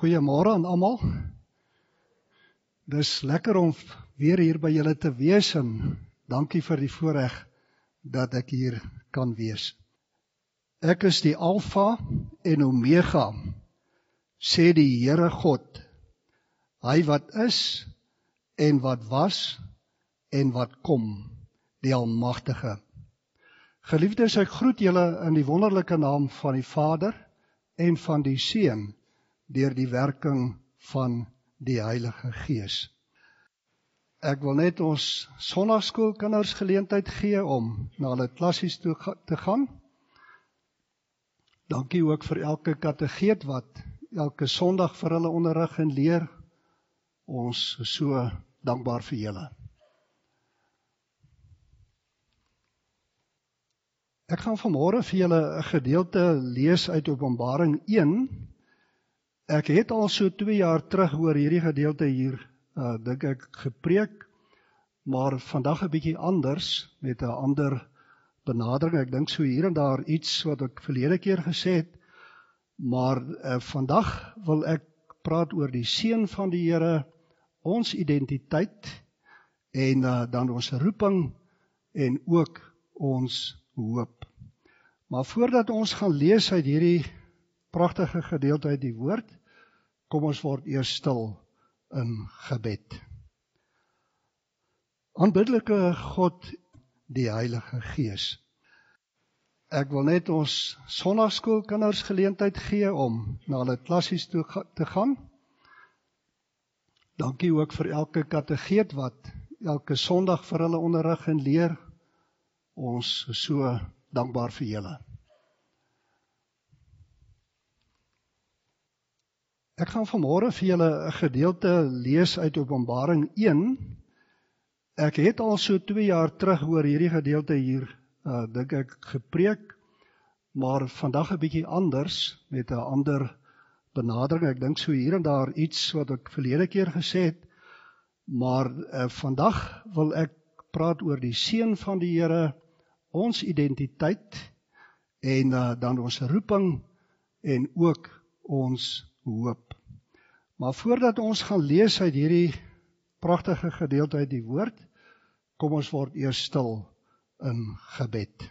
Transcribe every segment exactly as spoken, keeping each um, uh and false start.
Goeiemôre aan almal. Dis lekker om weer hier by julle te wees en dankie vir die voorreg dat ek hier kan wees. Ek is die Alfa en Omega, sê die Here God, hy wat is en wat was en wat kom, die Almagtige. Geliefdes, ek groet julle in die wonderlike naam van die Vader en van die Seun, deur die werking van die Heilige Gees. Ek wil net ons Sondagskoolkinders geleentheid gee om na hulle klassies toe te gaan. Dankie ook vir elke kategeet wat elke Sondag vir hulle onderrig en leer. Ons is so dankbaar vir julle. Ek gaan vanmôre vir julle 'n gedeelte lees uit Openbaring een. Ek het al so twee jaar terug oor hierdie gedeelte hier, uh, dink ek, gepreek, maar vandag 'n bietjie anders, met 'n ander benadering. Ek dink so hier en daar iets wat ek verlede keer gesê het, maar uh, vandag wil ek praat oor die seën van die Here, ons identiteit, en uh, dan ons roeping, en ook ons hoop. Maar voordat ons gaan lees uit hierdie pragtige gedeelte uit die woord, kom ons word eers stil in gebed. Aanbiddelike God, die Heilige Gees. Ek wil net ons Sondagskoolkinders geleentheid gee om na hulle klassies toe te gaan. Dankie ook vir elke kategeet wat elke Sondag vir hulle onderrig en leer. Ons is so dankbaar vir julle. Ek gaan vanmôre vir julle 'n gedeelte lees uit Openbaring een. Ek het al so twee jaar terug oor hierdie gedeelte hier, uh, dink ek, gepreek, maar vandag 'n bietjie anders, met 'n ander benadering. Ek dink so hier en daar iets wat ek verlede keer gesê het, maar uh, vandag wil ek praat oor die seën van die Here, ons identiteit, en uh, dan ons roeping, en ook ons hoop. Maar voordat ons gaan lees uit hierdie pragtige gedeelte uit die woord, kom ons word eers stil in gebed.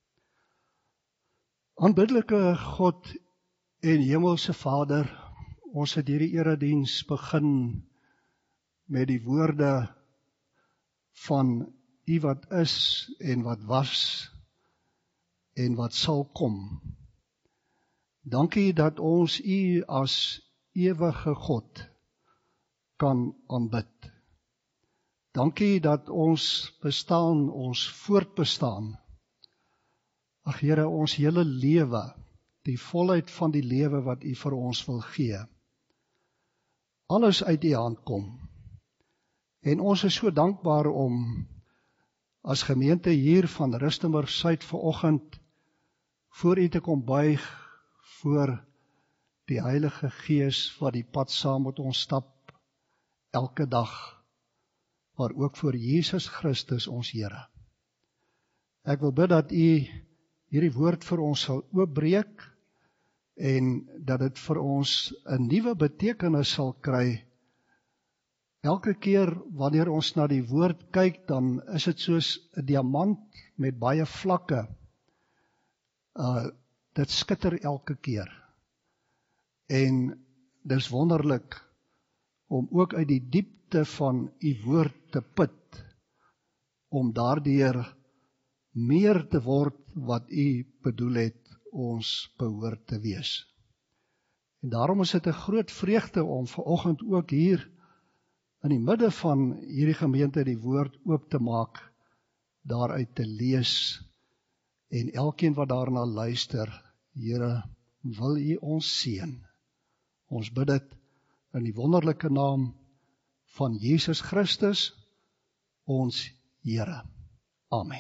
Aanbiddelike God en Hemelse Vader, ons het hierdie erediens begin met die woorde van U wat is en wat was en wat sal kom. Dankie dat ons U as ewige God kan aanbid. Dankie dat ons bestaan, ons voortbestaan. Ag Here, ons hele lewe, die volheid van die lewe wat U vir ons wil gee, alles uit U hand kom. En ons is so dankbaar om as gemeente hier van Rustenburg Suid vanoggend voor U te kom buig, voor die Heilige Gees wat die pad saam met ons stap, elke dag, maar ook voor Jesus Christus ons Here. Ek wil bid dat U hierdie woord vir ons sal oopbreek, en dat dit vir ons 'n nuwe betekenis sal kry. Elke keer wanneer ons na die woord kyk, dan is dit soos 'n diamant met baie vlakke. Uh, dit skitter elke keer. En dis wonderlik om ook uit die diepte van U woord te put, om daardeur meer te word wat U bedoel het ons behoort te wees. En daarom is dit 'n groot vreugde om vanoggend ook hier in die midde van hierdie gemeente die woord oop te maak, daaruit te lees, en elkeen wat daarna luister, Here, wil U ons seën. Ons bid dit in die wonderlike naam van Jesus Christus, ons Here. Amen.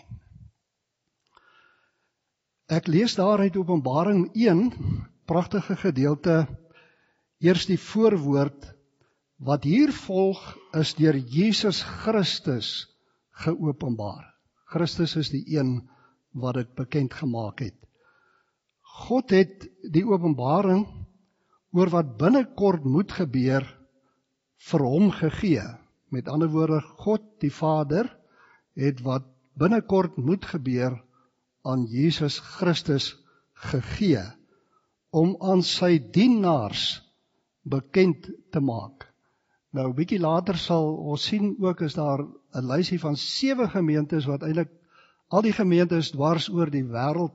Ek lees daar uit Openbaring een, pragtige gedeelte, eers die voorwoord. Wat hier volg is deur Jesus Christus geopenbaar. Christus is die een wat dit bekend gemaak het. God het die openbaring oor wat binnekort moet gebeur, vir hom gegee. Met ander woorde, God die Vader het wat binnekort moet gebeur aan Jesus Christus gegee, om aan sy dienaars bekend te maak. Nou, 'n bietjie later sal ons sien ook, is daar 'n lysie van sewe gemeentes, wat eintlik al die gemeentes dwars oor die wêreld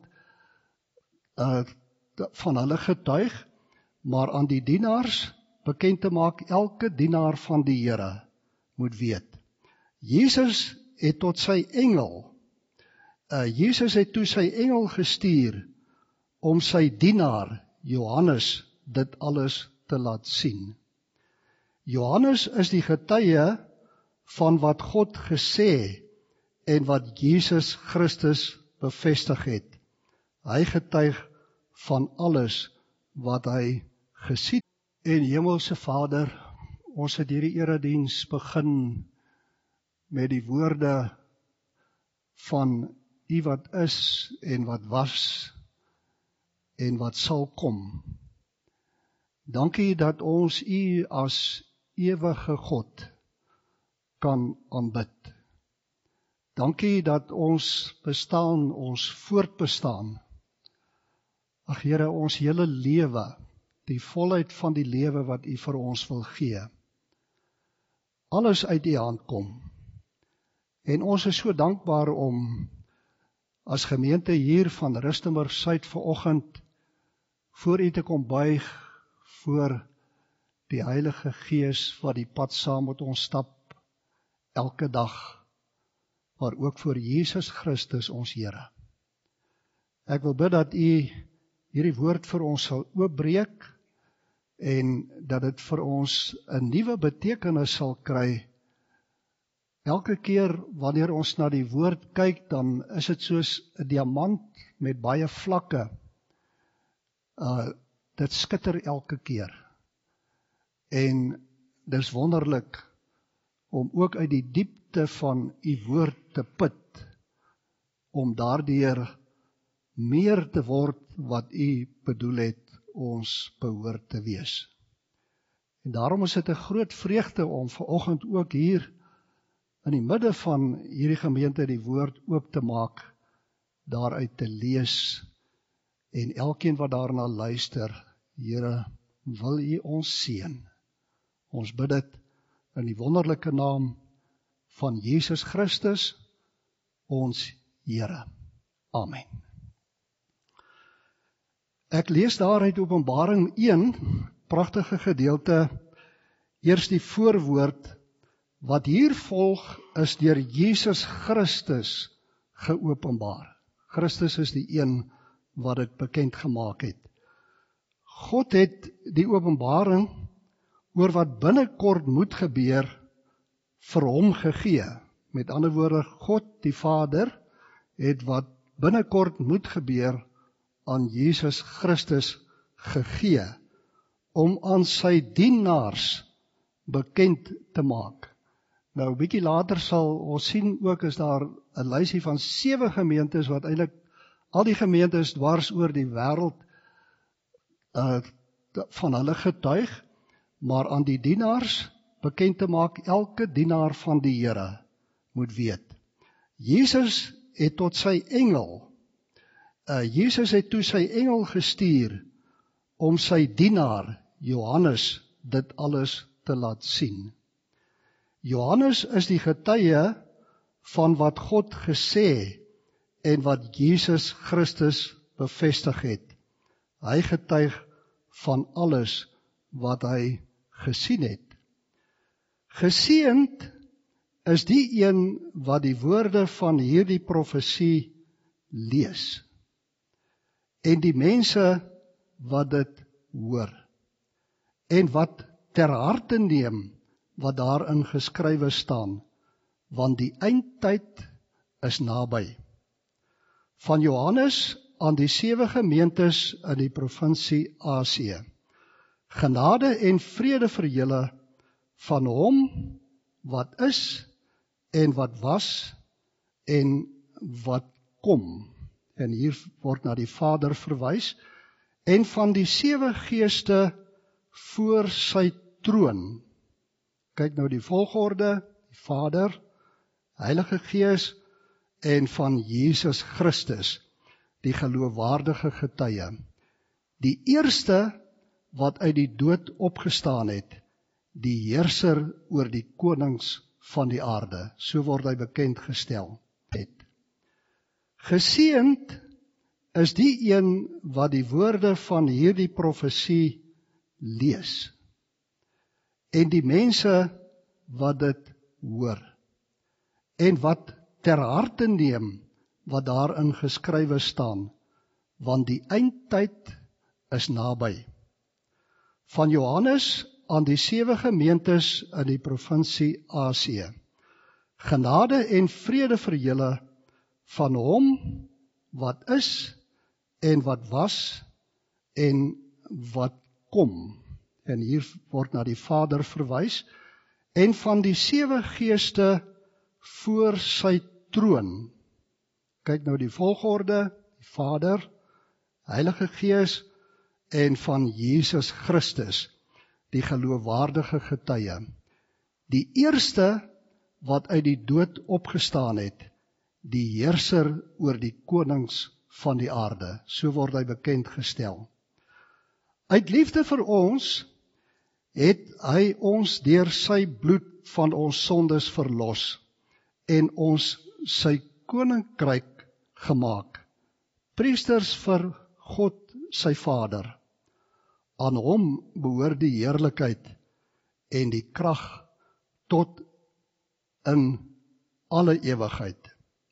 uh, van hulle getuig, maar aan die dienaars bekend te maak, elke dienaar van die Here moet weet. Jesus het tot sy engel, uh, Jesus het toe sy engel gestuur, om sy dienaar, Johannes, dit alles te laat sien. Johannes is die getuie van wat God gesê en wat Jesus Christus bevestig het. Hy getuig van alles wat hy gesien. En Hemelse Vader, ons het hierdie erediens begin met die woorde van U wat is en wat was en wat sal kom. Dankie dat ons U as ewige God kan aanbid. Dankie dat ons bestaan, ons voortbestaan. Ag Here, ons hele lewe, die volheid van die lewe wat U vir ons wil gee, alles uit U hand kom. En ons is so dankbaar om as gemeente hier van Rustenburg Suid vanoggend voor U te kom buig, voor die Heilige Gees wat die pad saam met ons stap, elke dag, maar ook voor Jesus Christus ons Here. Ek wil bid dat U hierdie woord vir ons sal oopbreek, en dat dit vir ons 'n nuwe betekenis sal kry. Elke keer wanneer ons na die woord kyk, dan is dit soos 'n diamant met baie vlakke. Uh, dit skitter elke keer. En dis wonderlik om ook uit die diepte van U woord te put, om daardeur meer te word wat U bedoel het ons behoort te wees. En daarom is dit 'n groot vreugde om vanoggend ook hier in die midde van hierdie gemeente die woord oop te maak, daaruit te lees, en elkeen wat daarna luister, Here, wil U ons seën. Ons bid dit in die wonderlike naam van Jesus Christus, ons Here. Amen. Ek lees daar uit Openbaring een, pragtige gedeelte, eers die voorwoord, wat hier volg is deur Jesus Christus geopenbaar. Christus is die een wat dit bekend gemaak het. God het die openbaring oor wat binnekort moet gebeur vir hom gegee. Met ander woorde, God die Vader het wat binnekort moet gebeur aan Jesus Christus gegee, om aan sy dienaars bekend te maak. Nou, 'n bietjie later sal ons sien ook, is daar 'n lysie van sewe gemeentes, wat eintlik al die gemeentes dwars oor die wêreld uh, van hulle getuig, maar aan die dienaars bekend te maak, elke dienaar van die Here moet weet. Jesus het tot sy engel, uh, Jesus het toe sy engel gestuur, om sy dienaar, Johannes, dit alles te laat sien. Johannes is die getuie van wat God gesê en wat Jesus Christus bevestig het. Hy getuig van alles wat hy gesien het. Geseënd is die een wat die woorde van hierdie profesie lees, en die mense wat dit hoor, en wat ter harte neem wat daarin geskrywe staan, want die eindtyd is naby. Van Johannes aan die sewe gemeentes in die provinsie Asië. Genade en vrede vir julle van hom wat is en wat was en wat kom. En hier word na die Vader verwys, en van die sewe geeste voor sy troon. Kyk nou die volgorde, die Vader, Heilige Gees en van Jesus Christus, die geloofwaardige getuie. Die eerste wat uit die dood opgestaan het, die heerser oor die konings van die aarde, so word hy bekend gestel het. Geseënd is die een wat die woorde van hierdie profesie lees, en die mense wat dit hoor, en wat ter harte neem wat daarin geskrywe staan, want die eindtyd is naby. Van Johannes aan die sewe gemeentes in die provinsie Asië. Genade en vrede vir julle van hom wat is en wat was en wat kom. En hier word na die Vader verwys, en van die sewe geeste voor sy troon. Kyk nou die volgorde, die Vader, Heilige Gees en van Jesus Christus, die geloofwaardige getuie. Die eerste wat uit die dood opgestaan het, die heerser oor die konings van die aarde, so word hy bekend gestel. Uit liefde vir ons het hy ons deur sy bloed van ons sondes verlos en ons sy koninkryk gemaak, priesters vir God sy Vader. Aan hom behoort die heerlikheid en die krag tot in alle ewigheid.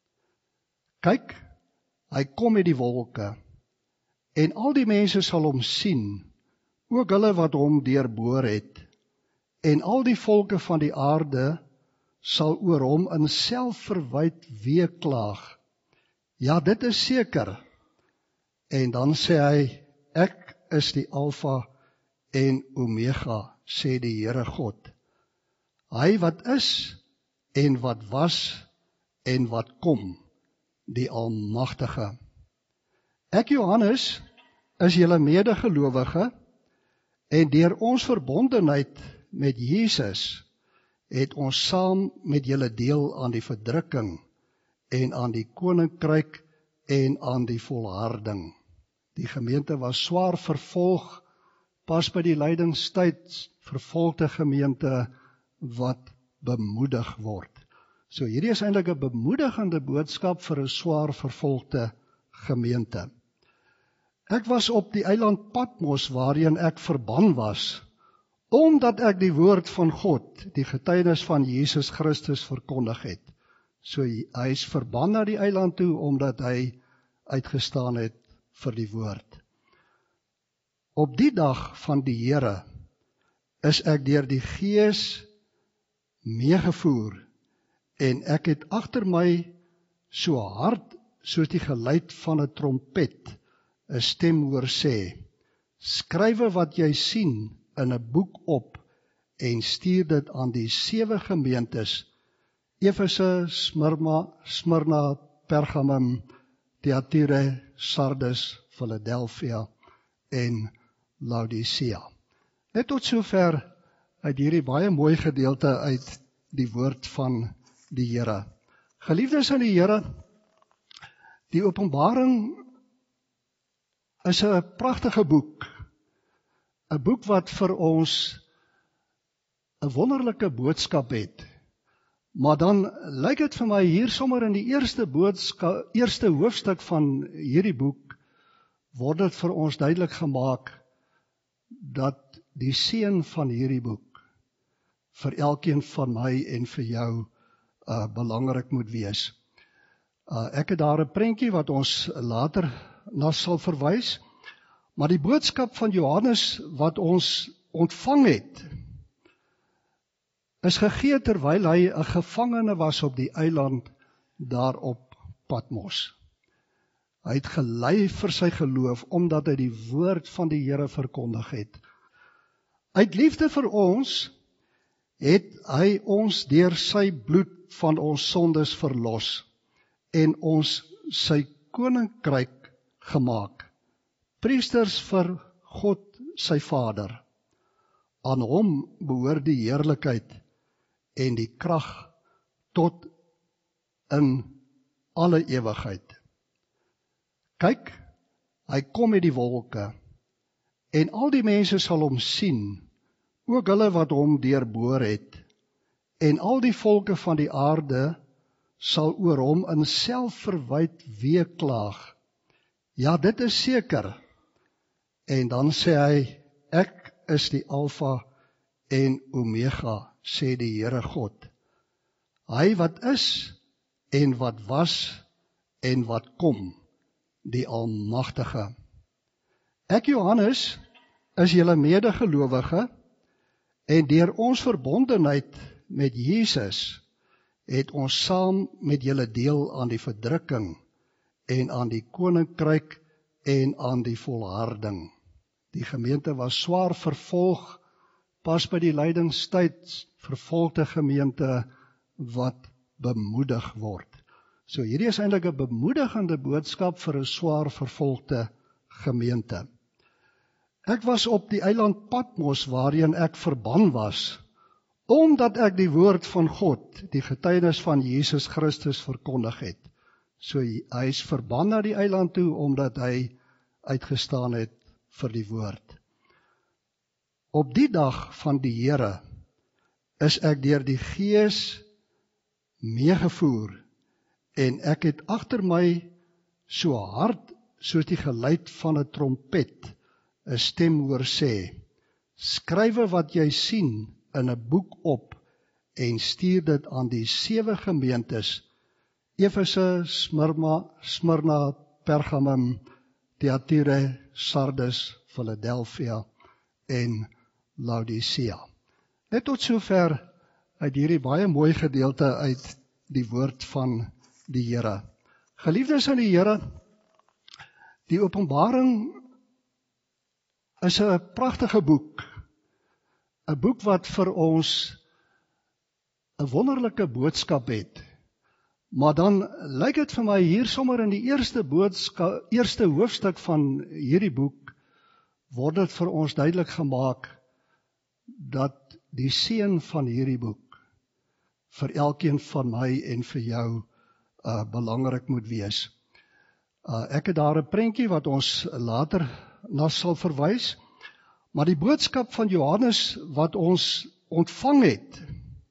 Kyk, hy kom met die wolke, en al die mense sal hom sien, ook hulle wat hom deurboor het, en al die volke van die aarde sal oor hom in selfverwyd weeklaag. Ja, dit is seker. En dan sê hy, ek is die Alfa en Omega, sê die Here God. Hy wat is en wat was en wat kom, die Almagtige. Ek, Johannes, is julle medegelowige, en deur ons verbondenheid met Jesus het ons saam met julle deel aan die verdrukking en aan die koninkryk en aan die volharding. Die gemeente was swaar vervolg, pas by die lydingstyd, vervolgde gemeente wat bemoedig word. So hierdie is eintlik 'n bemoedigende boodskap vir 'n swaar vervolgde gemeente. Ek was op die eiland Patmos waarheen ek verban was, omdat ek die woord van God, die getuienis van Jesus Christus verkondig het. So hy is verban na die eiland toe, omdat hy uitgestaan het vir die woord. Op die dag van die Here is ek deur die Gees meegevoer, en ek het agter my so hard soos die geluid van 'n trompet 'n stem hoor sê, skrywe wat jy sien in 'n boek op en stuur dit aan die sewe gemeentes, Efese, Smyrna, Smyrna, Pergamum, Thyatira, Sardes, Philadelphia en Laodicea. Net tot sover uit hierdie baie mooi gedeelte uit die woord van die Here. Geliefdes in die Here, die Openbaring is 'n pragtige boek. 'n Boek wat vir ons 'n wonderlike boodskap het. Maar dan lyk dit vir my hier sommer in die eerste boodskap, eerste hoofstuk van hierdie boek, word dit vir ons duidelik gemaak dat die seën van hierdie boek vir elkeen van my en vir jou uh, belangrik moet wees. Uh, ek het daar 'n prentjie wat ons later na sal verwys, maar die boodskap van Johannes wat ons ontvang het, is gegee terwyl hy 'n gevangene was op die eiland daar op Patmos. Hy het gelei vir sy geloof, omdat hy die woord van die Here verkondig het. Uit liefde vir ons het hy ons deur sy bloed van ons sondes verlos en ons sy koninkryk gemaak, priesters vir God sy Vader. Aan hom behoort die heerlikheid en die krag tot in alle ewigheid. Kyk, hy kom met die wolke, en al die mense sal hom sien, ook hulle wat hom deurboor het, en al die volke van die aarde sal oor hom in selfverwyd weeklaag. Ja, dit is seker. En dan sê hy, ek is die Alfa en Omega, sê die Here God. Hy wat is, en wat was, en wat kom, die Almagtige. Ek, Johannes, is julle medegelowige, en deur ons verbondenheid met Jesus, het ons saam met julle deel aan die verdrukking, en aan die koninkryk, en aan die volharding. Die gemeente was swaar vervolg, pas by die lydingstyd, vervolgde gemeente, wat bemoedig word. So hierdie is eintlik 'n bemoedigende boodskap vir 'n swaar vervolgde gemeente. Ek was op die eiland Patmos, waarheen ek verban was, omdat ek die woord van God, die getuienis van Jesus Christus verkondig het. So hy is verban na die eiland toe, omdat hy uitgestaan het vir die woord. Op die dag van die Here is ek deur die Gees meegevoer, en ek het agter my so hard soos die geluid van 'n trompet 'n stem hoor sê, skrywe wat jy sien in 'n boek op en stuur dit aan die sewe gemeentes, Efese, Smyrna, Smyrna, Pergamum, Thyatira, Sardes, Philadelphia en Laodicea. Net tot sover uit hierdie baie mooi gedeelte uit die woord van die Here. Geliefdes in die Here, die Openbaring is 'n pragtige boek. 'n Boek wat vir ons 'n wonderlike boodskap het. Maar dan lyk dit vir my hier sommer in die eerste boodskap, eerste hoofstuk van hierdie boek, word dit vir ons duidelik gemaak dat die seën van hierdie boek vir elkeen van my en vir jou uh, belangrik moet wees. Uh, ek het daar 'n prentjie wat ons later na sal verwys, maar die boodskap van Johannes wat ons ontvang het,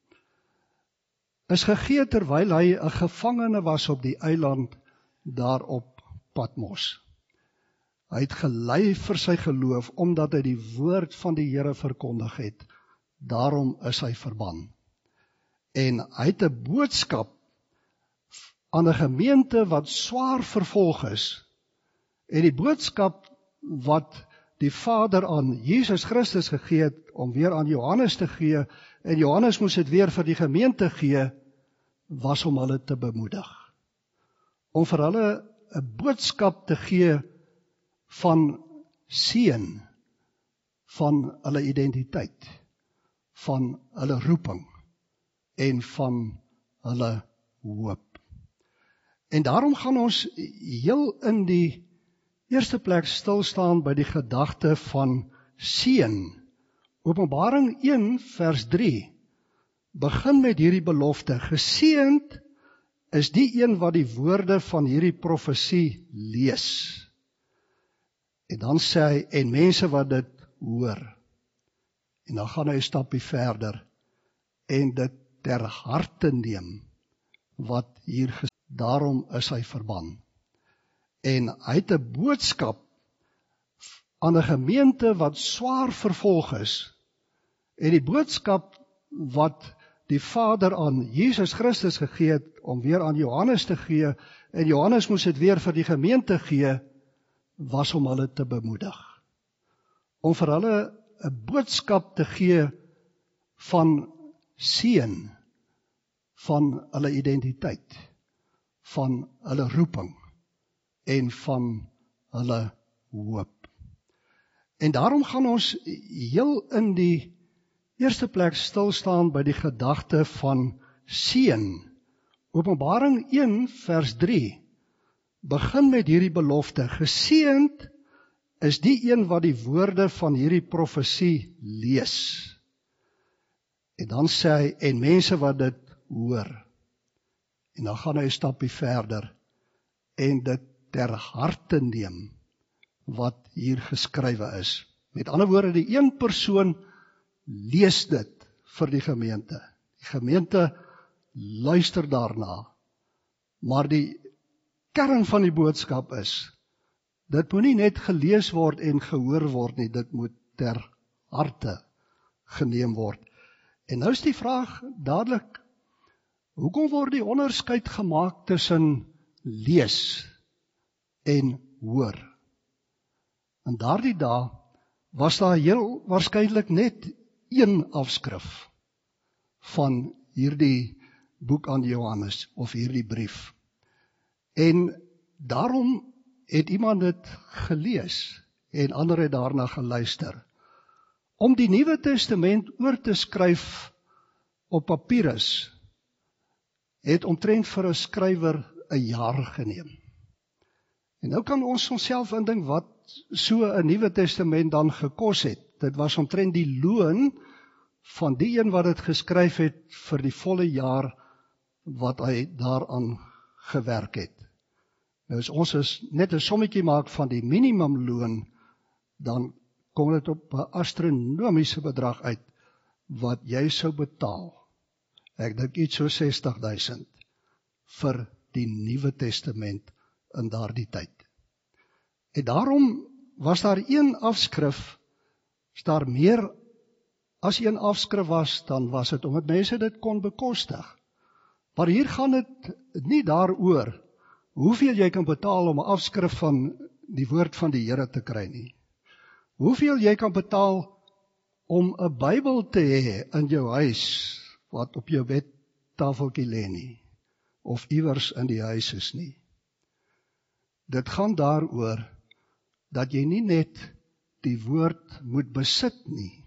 is gegee terwyl hy 'n gevangene was op die eiland daar op Patmos. Hy het gelei vir sy geloof, omdat hy die woord van die Here verkondig het. Daarom is hy verban. En hy het 'n boodskap aan 'n gemeente wat swaar vervolg is. En die boodskap wat die Vader aan Jesus Christus gegee het, om weer aan Johannes te gee, en Johannes moes dit weer vir die gemeente gee, was om hulle te bemoedig. Om vir hulle 'n boodskap te gee van seën, van hulle identiteit, van hulle roeping, en van hulle hoop. En daarom gaan ons heel in die eerste plek stil staan by die gedagte van seën. Openbaring een vers drie begin met hierdie belofte: geseënd is die een wat die woorde van hierdie profesie lees. En dan sê hy, en mense wat dit hoor. En dan gaan hy 'n stapie verder en dit ter harte neem wat hier gesê. Daarom is hy verban. En hy het 'n boodskap aan 'n gemeente wat swaar vervolg is. En die boodskap wat die Vader aan Jesus Christus gegee het, om weer aan Johannes te gee, en Johannes moes dit weer vir die gemeente gee, was om hulle te bemoedig. Om vir hulle 'n boodskap te gee van seën, van hulle identiteit, van hulle roeping, en van hulle hoop. En daarom gaan ons heel in die eerste plek stil staan by die gedagte van seën. Openbaring een vers drie begin met hierdie belofte: geseënd is die een wat die woorde van hierdie profesie lees. En dan sê hy, en mense wat dit hoor. En dan gaan hy 'n stapie verder en dit ter harte neem wat hier geskrywe is. Met ander woorde, die een persoon lees dit vir die gemeente. Die gemeente luister daarna. Maar die kern van die boodskap is, dit moet nie net gelees word en gehoor word nie, dit moet ter harte geneem word. En nou is die vraag dadelik, hoekom word die onderskeid gemaak tussen lees en hoor? In daardie dae was daar heel waarskynlik net een afskrif van hierdie boek aan Johannes, of hierdie brief. En daarom het iemand dit gelees, en ander het daarna geluister. Om die Nuwe Testament oor te skryf op papirus, het omtrent vir 'n skrywer 'n jaar geneem. En nou kan ons onsself indink wat so 'n Nuwe Testament dan gekos het. Dit was omtrent die loon van die een wat dit geskryf het vir die volle jaar wat hy daaraan gewerk het. Nou as ons is net 'n sommetjie maak van die minimumloon, dan kom dit op 'n astronomiese bedrag uit wat jy sou betaal. Ek dink iets so sestig duisend vir die Nuwe Testament in daardie tyd. En daarom was daar een afskrif, as daar meer as een afskrif was, dan was dit omdat mense dit kon bekostig. Maar hier gaan dit nie daaroor hoeveel jy kan betaal om 'n afskrif van die woord van die Here te kry nie. Hoeveel jy kan betaal om 'n Bybel te hê in jou huis, wat op jou bedtafeltjie lê nie, of iewers in die huis is nie. Dit gaan daaroor dat jy nie net die woord moet besit nie,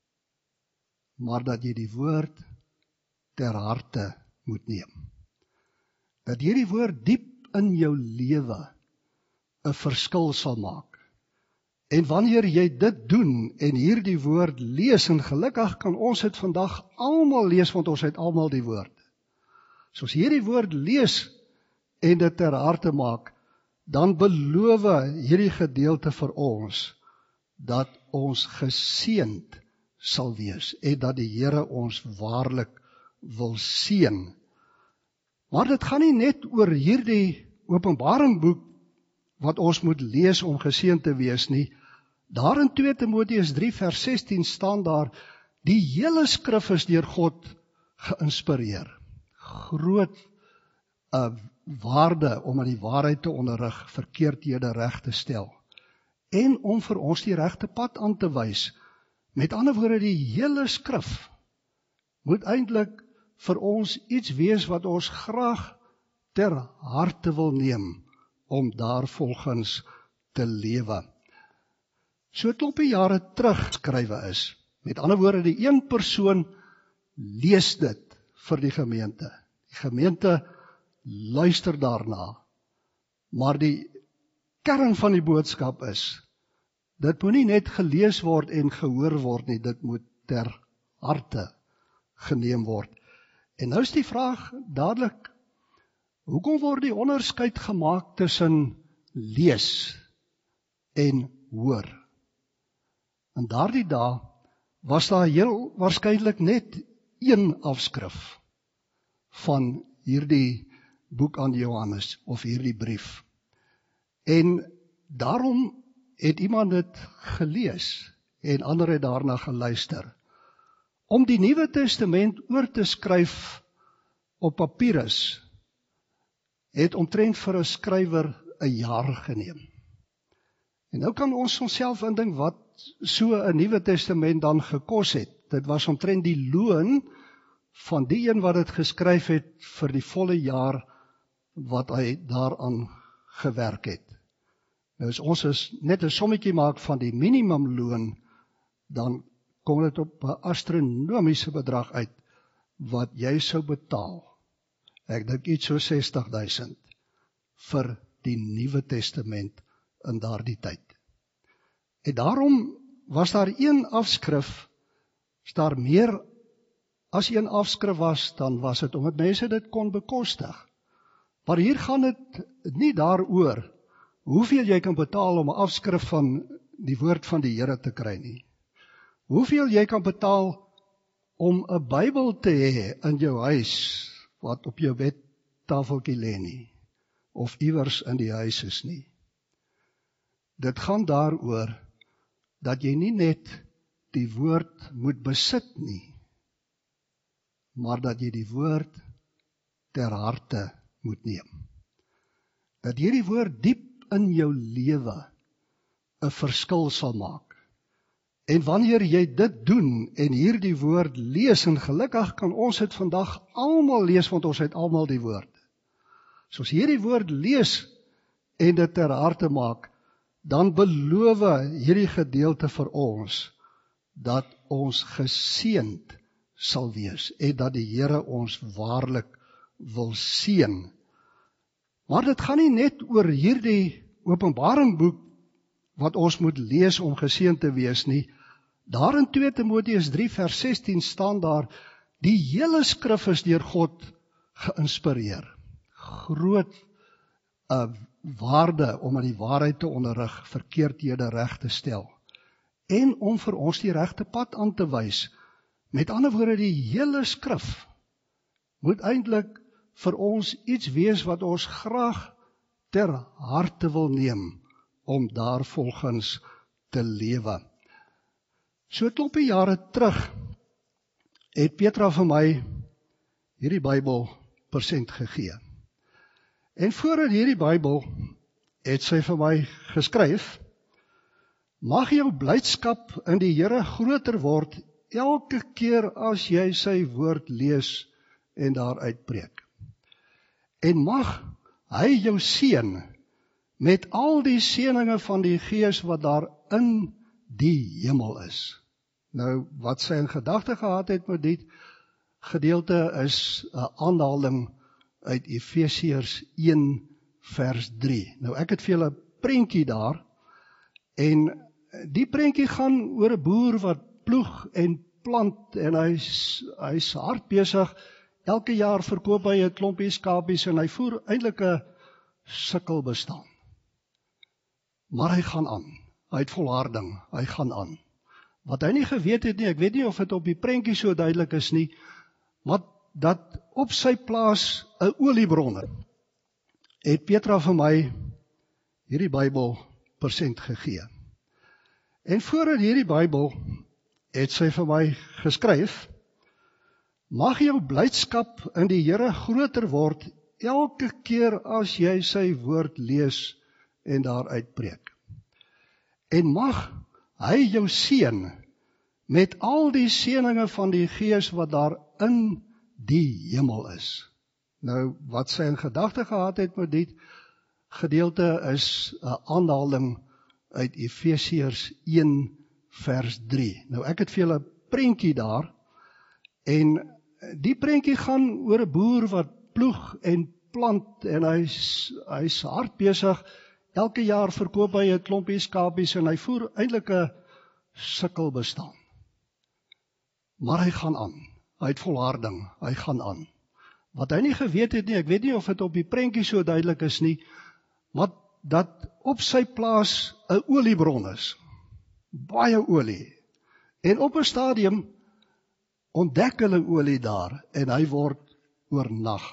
maar dat jy die woord ter harte moet neem. Dat hierdie woord diep in jou lewe 'n verskil sal maak. En wanneer jy dit doen en hierdie woord lees, en gelukkig kan ons dit vandag almal lees, want ons het almal die woord. So as hierdie woord lees en dit ter harte maak, dan beloof hierdie gedeelte vir ons dat ons geseënd sal wees en dat die Here ons waarlik wil seën. Maar dit gaan nie net oor hierdie Openbaringboek wat ons moet lees om geseënd te wees nie. Daar in twee Timoteus drie vers sestien staan daar, die hele skrif is deur God geïnspireer. Groot uh, waarde om aan die waarheid te onderrig, verkeerdhede reg te stel. En om vir ons die regte pad aan te wys. Met ander woorde, die hele skrif moet eintlik vir ons iets wees wat ons graag ter harte wil neem, om daarvolgens te lewe. So 'n klompie jare terug skrywe is. Met ander woorde, die een persoon lees dit vir die gemeente. Die gemeente luister daarna. Maar die kern van die boodskap is, dit moet nie net gelees word en gehoor word nie, dit moet ter harte geneem word. En nou is die vraag dadelik, hoekom word die onderskeid gemaak tussen lees en hoor? In daardie dae was daar heel waarskynlik net een afskrif van hierdie boek aan Johannes, of hierdie brief. En daarom het iemand dit gelees, en ander het daarna geluister. Om die Nuwe Testament oor te skryf op papirus, het omtrent vir 'n skrywer 'n jaar geneem. En nou kan ons onsself indink wat so 'n Nuwe Testament dan gekos het. Dit was omtrent die loon van die een wat dit geskryf het vir die volle jaar wat hy daaraan gewerk het. Nou as ons is net 'n sommetjie maak van die minimumloon, dan kom dit op 'n astronomiese bedrag uit wat jy sou betaal. Ek dink iets so sestig duisend vir die Nuwe Testament in daardie tyd. En daarom was daar een afskrif, as daar meer as een afskrif was, dan was dit omdat mense dit kon bekostig. Maar hier gaan dit nie daaroor hoeveel jy kan betaal om 'n afskrif van die woord van die Here te kry nie. Hoeveel jy kan betaal om 'n Bybel te hê in jou huis, wat op jou bedtafeltjie lê nie, of iewers in die huis is nie. Dit gaan daaroor dat jy nie net die woord moet besit nie, maar dat jy die woord ter harte moet neem. Dat hierdie woord diep in jou lewe 'n verskil sal maak. En wanneer jy dit doen en hierdie woord lees, en gelukkig kan ons dit vandag almal lees, want ons het almal die woord. So as hierdie woord lees en dit ter harte maak, dan beloof hierdie gedeelte vir ons dat ons geseënd sal wees en dat die Here ons waarlik wil seën. Maar dit gaan nie net oor hierdie Openbaringboek wat ons moet lees om geseënd te wees nie. Daar in twee Timoteus drie vers sestien staan daar, die hele skrif is deur God geïnspireer. Groot uh, waarde om aan die waarheid te onderrig, verkeerdhede reg te stel. En om vir ons die regte pad aan te wys. Met ander woorde, die hele skrif moet eintlik vir ons iets wees wat ons graag ter harte wil neem, om daarvolgens te lewe. So 'n klompie jare terug, het Petra vir my hierdie Bybel persent gegee. En voordat hierdie Bybel, het sy vir my geskryf, mag jou blydskap in die Here groter word, elke keer as jy sy woord lees en daaruit preek. En mag hy jou seën met al die seëninge van die Gees wat daar in die hemel is. Nou, wat sy in gedagte gehad het met die gedeelte is 'n aanhaling uit Efesiërs een vers drie. Nou, ek het vir julle 'n prentjie daar, en die prentjie gaan oor 'n boer wat ploeg en plant, en hy's hy's hard besig. Elke jaar verkoop hy 'n klompie skapies, en hy voer eintlik 'n sukkelbestaan. Maar hy gaan aan. Hy het volharding, hy gaan aan. Wat hy nie geweet het nie, ek weet nie of dit op die prentjie so duidelik is nie, maar dat op sy plaas 'n oliebron het Petra vir my hierdie Bybel persent gegee. En voordat hierdie Bybel, het sy vir my geskryf, mag jou blydskap in die Here groter word, elke keer as jy sy woord lees en daaruit preek. En mag hy jou seën met al die seëninge van die Gees wat daar in die hemel is. Nou, wat sy in gedagte gehad het met die gedeelte is 'n aanhaling uit Efesiërs een vers drie. Nou, ek het vir julle 'n prentjie daar, en die prentjie gaan oor 'n boer wat ploeg en plant, en hy's hy's hard besig. Elke jaar verkoop hy 'n klompie skapies, en hy voer eintlik 'n sukkelbestaan. Maar hy gaan aan. Hy het volharding, hy gaan aan. Wat hy nie geweet het nie, ek weet nie of dit op die prentjie so duidelik is nie, maar dat op sy plaas 'n oliebron is. Baie olie. En op 'n stadium ontdek hulle olie daar, en hy word oornag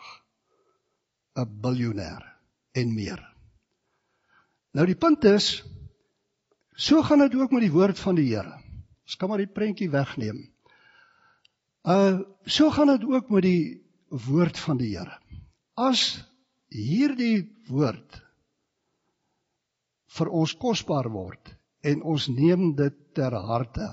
'n biljoenêr en meer. Nou die punt is, so gaan dit ook met die woord van die Here. Ons kan maar die prentjie wegneem. Uh, so gaan dit ook met die woord van die Here. As hierdie woord vir ons kosbaar word, en ons neem dit ter harte,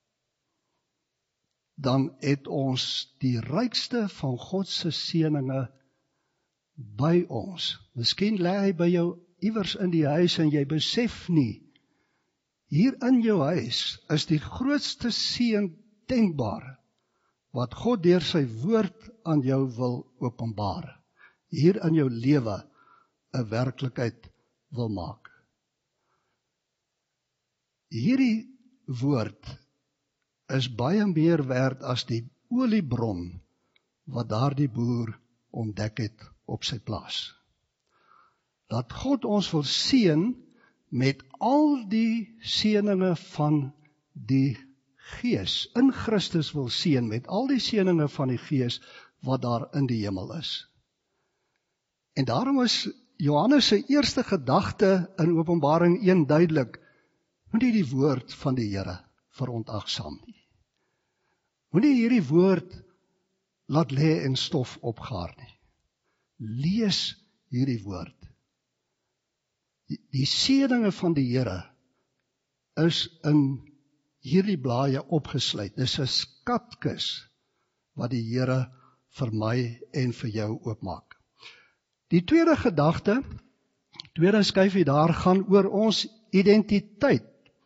dan het ons die rykste van God se seëninge by ons. Miskien lê hy by jou iewers in die huis, en jy besef nie, hier in jou huis is die grootste seën denkbaar, wat God deur sy woord aan jou wil openbaar, hier in jou lewe 'n werklikheid wil maak. Hierdie woord is baie meer werd as die oliebron wat daardie boer ontdek het op sy plaas. Dat God ons wil seën met al die seëninge van die Gees, in Christus wil seën met al die seëninge van die Gees wat daar in die hemel is. En daarom is Johannes se eerste gedagte in Openbaring een duidelik: moenie die woord van die Here verontagsaam nie. Moenie hierdie woord laat lê en stof opgaar nie. Lees hierdie woord. Die, die seëninge van die Here is in hierdie blaaie opgesluit. Dis 'n skatkis wat die Here vir my en vir jou oopmaak. Die tweede gedagte, tweede skyfie daar, gaan oor ons identiteit.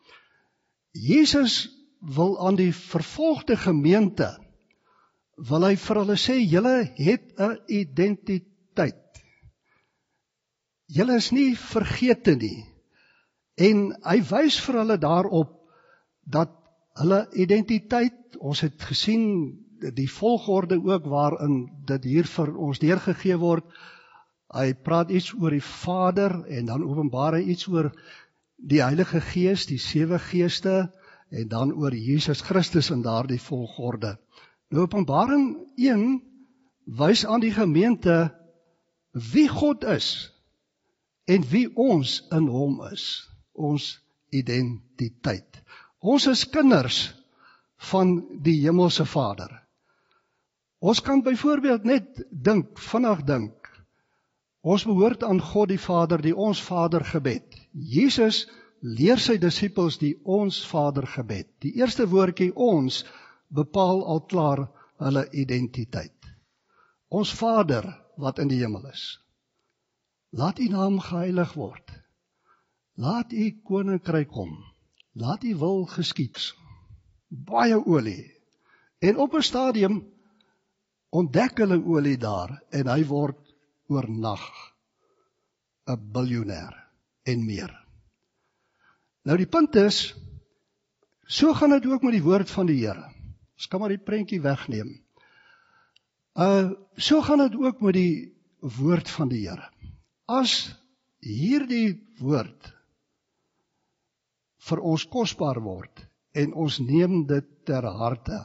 Jesus wil aan die vervolgde gemeente, wil hy vir hulle sê, julle het 'n identiteit. Julle is nie vergete nie. En hy wys vir hulle daarop dat hulle identiteit, ons het gesien die volgorde ook waarin dit hier vir ons deurgegee word. Hy praat iets oor die Vader en dan openbaar hy iets oor die Heilige Gees, die sewe geeste, en dan oor Jesus Christus in daardie volgorde. Nou Openbaring een wys aan die gemeente wie God is en wie ons in hom is, ons identiteit. Ons is kinders van die hemelse Vader. Ons kan byvoorbeeld net dink, vinnig dink, ons behoort aan God die Vader, die ons Vader gebed. Jesus leer sy disippels die ons Vader gebed. Die eerste woordjie ons bepaal al klaar hulle identiteit. Ons Vader wat in die hemel is. Laat u naam geheilig word. Laat u koninkryk kom. Laat u wil geskied. Baie olie. En op 'n stadium ontdek hulle olie daar en hy word oornag 'n biljoenêr en meer. Nou die punt is, so gaan dit ook met die woord van die Here. Ons kan maar die prentjie wegneem. Uh, so gaan dit ook met die woord van die Here. As hierdie woord vir ons kosbaar word en ons neem dit ter harte,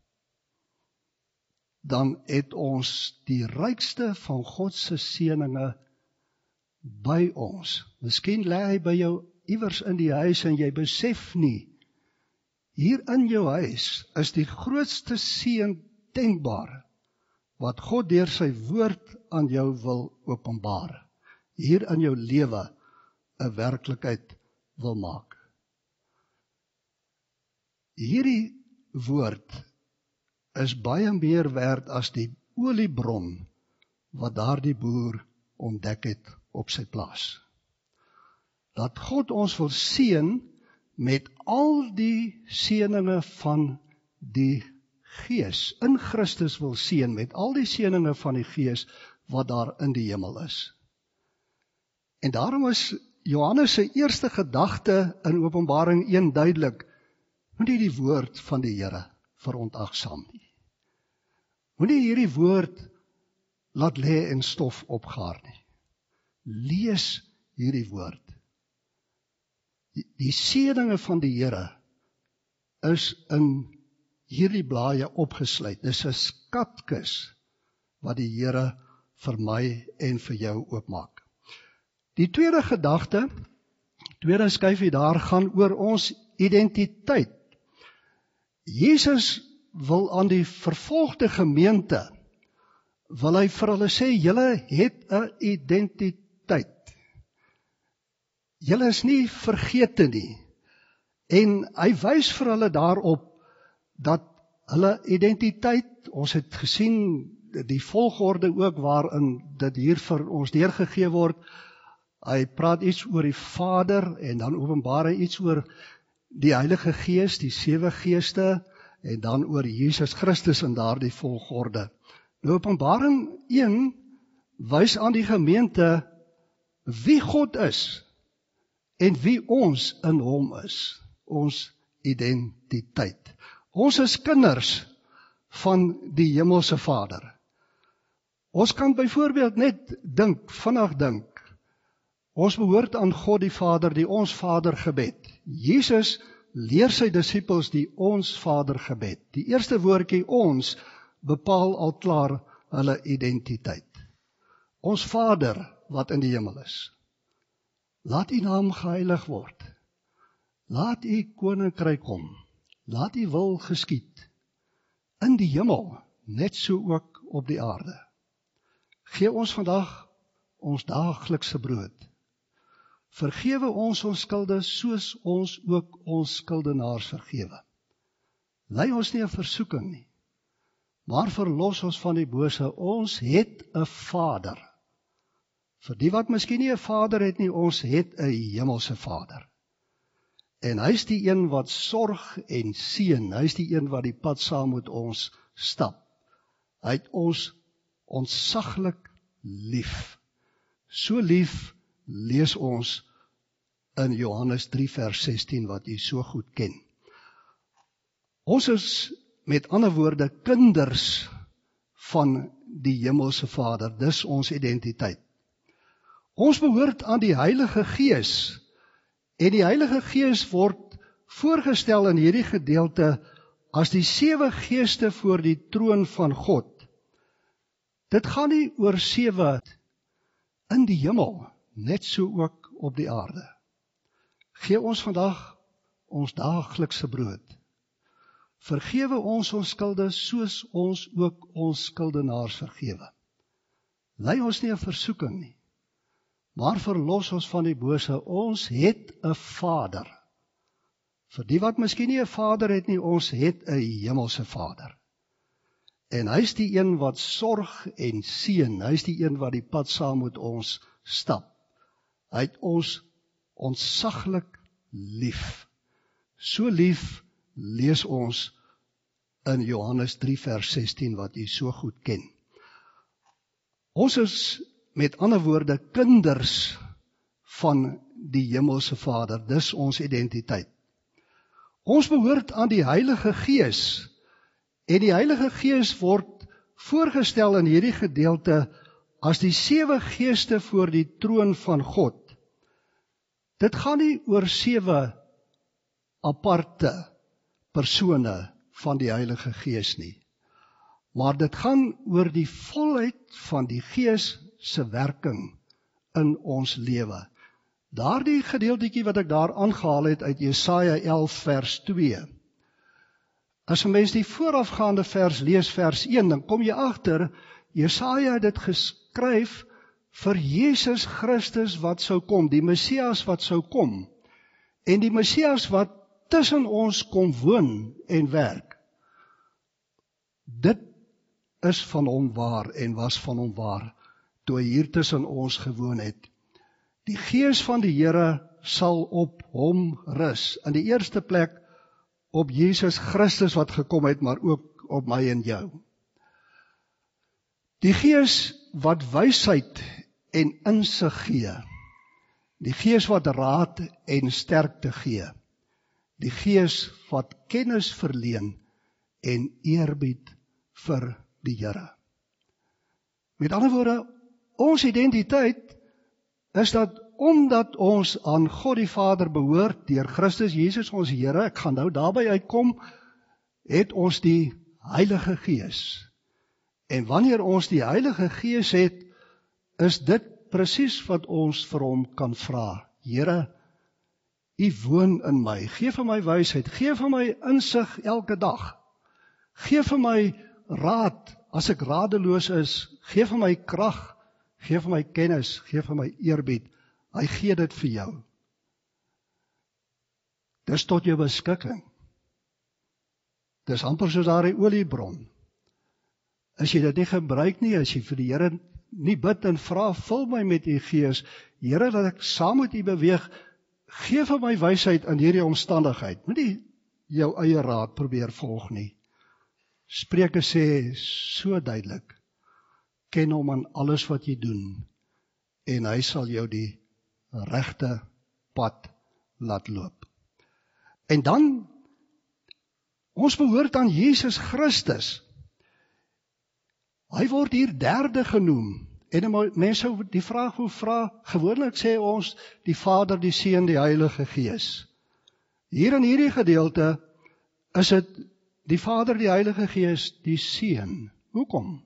dan het ons die rykste van God se seëninge by ons. Miskien lê hy by jou iewers in die huis en jy besef nie, hier in jou huis is die grootste seën denkbaar, wat God deur sy woord aan jou wil openbaar. Hier in jou lewe 'n werklikheid wil maak. Hierdie woord is baie meer werd as die oliebron wat daardie boer ontdek het op sy plaas. Dat God ons wil seën met al die seëninge van die Gees, in Christus wil seën met al die seëninge van die Gees wat daar in die hemel is. En daarom is Johannes se eerste gedagte in Openbaring een duidelik: moenie die woord van die Here verontagsaam nie. Moenie hierdie woord laat lê en stof opgaar nie. Lees hierdie woord. Die, die seëninge van die Here is in hierdie blaaie opgesluit. Dis 'n skatkis wat die Here vir my en vir jou oopmaak. Die tweede gedagte, tweede skyfie daar, gaan oor ons identiteit. Jesus wil aan die vervolgde gemeente, wil hy vir hulle sê, julle het 'n identiteit. Julle is nie vergete nie. En hy wys vir hulle daarop dat hulle identiteit, ons het gesien die volgorde ook waarin dit hier vir ons deurgegee word. Hy praat iets oor die Vader en dan openbaar hy iets oor die Heilige Gees, die sewe geeste, en dan oor Jesus Christus in daardie volgorde. Nou Openbaring een wys aan die gemeente wie God is en wie ons in hom is, ons identiteit. Ons is kinders van die Hemelse Vader. Ons kan byvoorbeeld net dink, vinnig dink, ons behoort aan God die Vader, die ons Vader gebed. Jesus leer sy disippels die ons Vader gebed. Die eerste woordjie ons bepaal al klaar hulle identiteit. Ons Vader wat in die hemel is. Laat u naam geheilig word. Laat u koninkryk kom. Laat u wil geskied. In die hemel, net so ook op die aarde. Gee ons vandag ons daaglikse brood. Vergewe ons ons skulde, soos ons ook ons skuldenaars vergewe. Lei ons nie in versoeking nie, maar verlos ons van die bose. Ons het 'n Vader. Vir die wat miskien nie 'n Vader het nie, ons het 'n hemelse Vader. En hy is die een wat sorg en seën. Hy is die een wat die pad saam met ons stap. Hy het ons ontsaglik lief. So lief lees ons in Johannes drie vers sestien wat u so goed ken. Ons is met ander woorde kinders van die hemelse Vader. Dis ons identiteit. Ons behoort aan die Heilige Gees. En die Heilige Gees word voorgestel in hierdie gedeelte as die sewe geeste voor die troon van God. Dit gaan nie oor sewe in die hemel, net so ook op die aarde. Gee ons vandag ons daaglikse brood. Vergewe ons ons skulde, soos ons ook ons skuldenaars vergewe. Lei ons nie in versoeking nie, maar verlos ons van die bose. Ons het 'n Vader. Vir die wat miskien nie 'n Vader het nie, ons het 'n hemelse Vader. En hy is die een wat sorg en seën. Hy is die een wat die pad saam met ons stap. Hy het ons ontsaglik lief. So lief lees ons in Johannes drie vers sestien wat u so goed ken. Ons is met ander woorde kinders van die hemelse Vader. Dis ons identiteit. Ons behoort aan die Heilige Gees. En die Heilige Gees word voorgestel in hierdie gedeelte as die sewe geeste voor die troon van God. Dit gaan nie oor sewe aparte persone van die Heilige Gees nie, maar dit gaan oor die volheid van die Gees se werking in ons lewe. Daardie gedeeltjie wat ek daar aangehaal het uit Jesaja elf vers twee. As 'n mens die voorafgaande vers lees, vers een, dan kom jy agter, Jesaja het dit geskryf vir Jesus Christus wat sou kom, die Messias wat sou kom, en die Messias wat tussen ons kom woon en werk. Dit is van hom waar en was van hom waar, toe hy hier tussen ons gewoon het. Die Gees van die Here sal op hom rus, in die eerste plek op Jesus Christus wat gekom het, maar ook op my en jou. Die Gees wat wysheid en insig gee, die Gees wat raad en sterkte gee, die Gees wat kennis verleen en eerbied vir die Here. Met ander woorde, ons identiteit is dat omdat ons aan God die Vader behoort, deur Christus Jesus ons Here, ek gaan nou daarby uitkom, het ons die Heilige Gees. En wanneer ons die Heilige Gees het, is dit presies wat ons vir hom kan vra. Here, U woon in my, gee vir my wysheid, gee vir my insig elke dag, gee vir my raad as ek radeloos is, gee vir my krag, gee vir my kennis, gee vir my eerbied. Hy gee dit vir jou. Dis tot jou beskikking. Dis amper soos daardie oliebron. As jy dit nie gebruik nie, as jy vir die Here nie bid en vra, vul my met U Gees, Here, dat ek saam met U beweeg, gee vir my wysheid in hierdie omstandigheid. Moenie jou eie raad probeer volg nie. Spreuke sê so duidelik, ken hom aan alles wat jy doen, en hy sal jou die regte pad laat loop. En dan, ons behoort aan Jesus Christus. Hy word hier derde genoem. En mense die vraag hoe vra, gewoonlik sê ons die Vader, die Seun, die Heilige Gees. Hier in hierdie gedeelte is dit die Vader, die Heilige Gees, die Seun. Hoekom?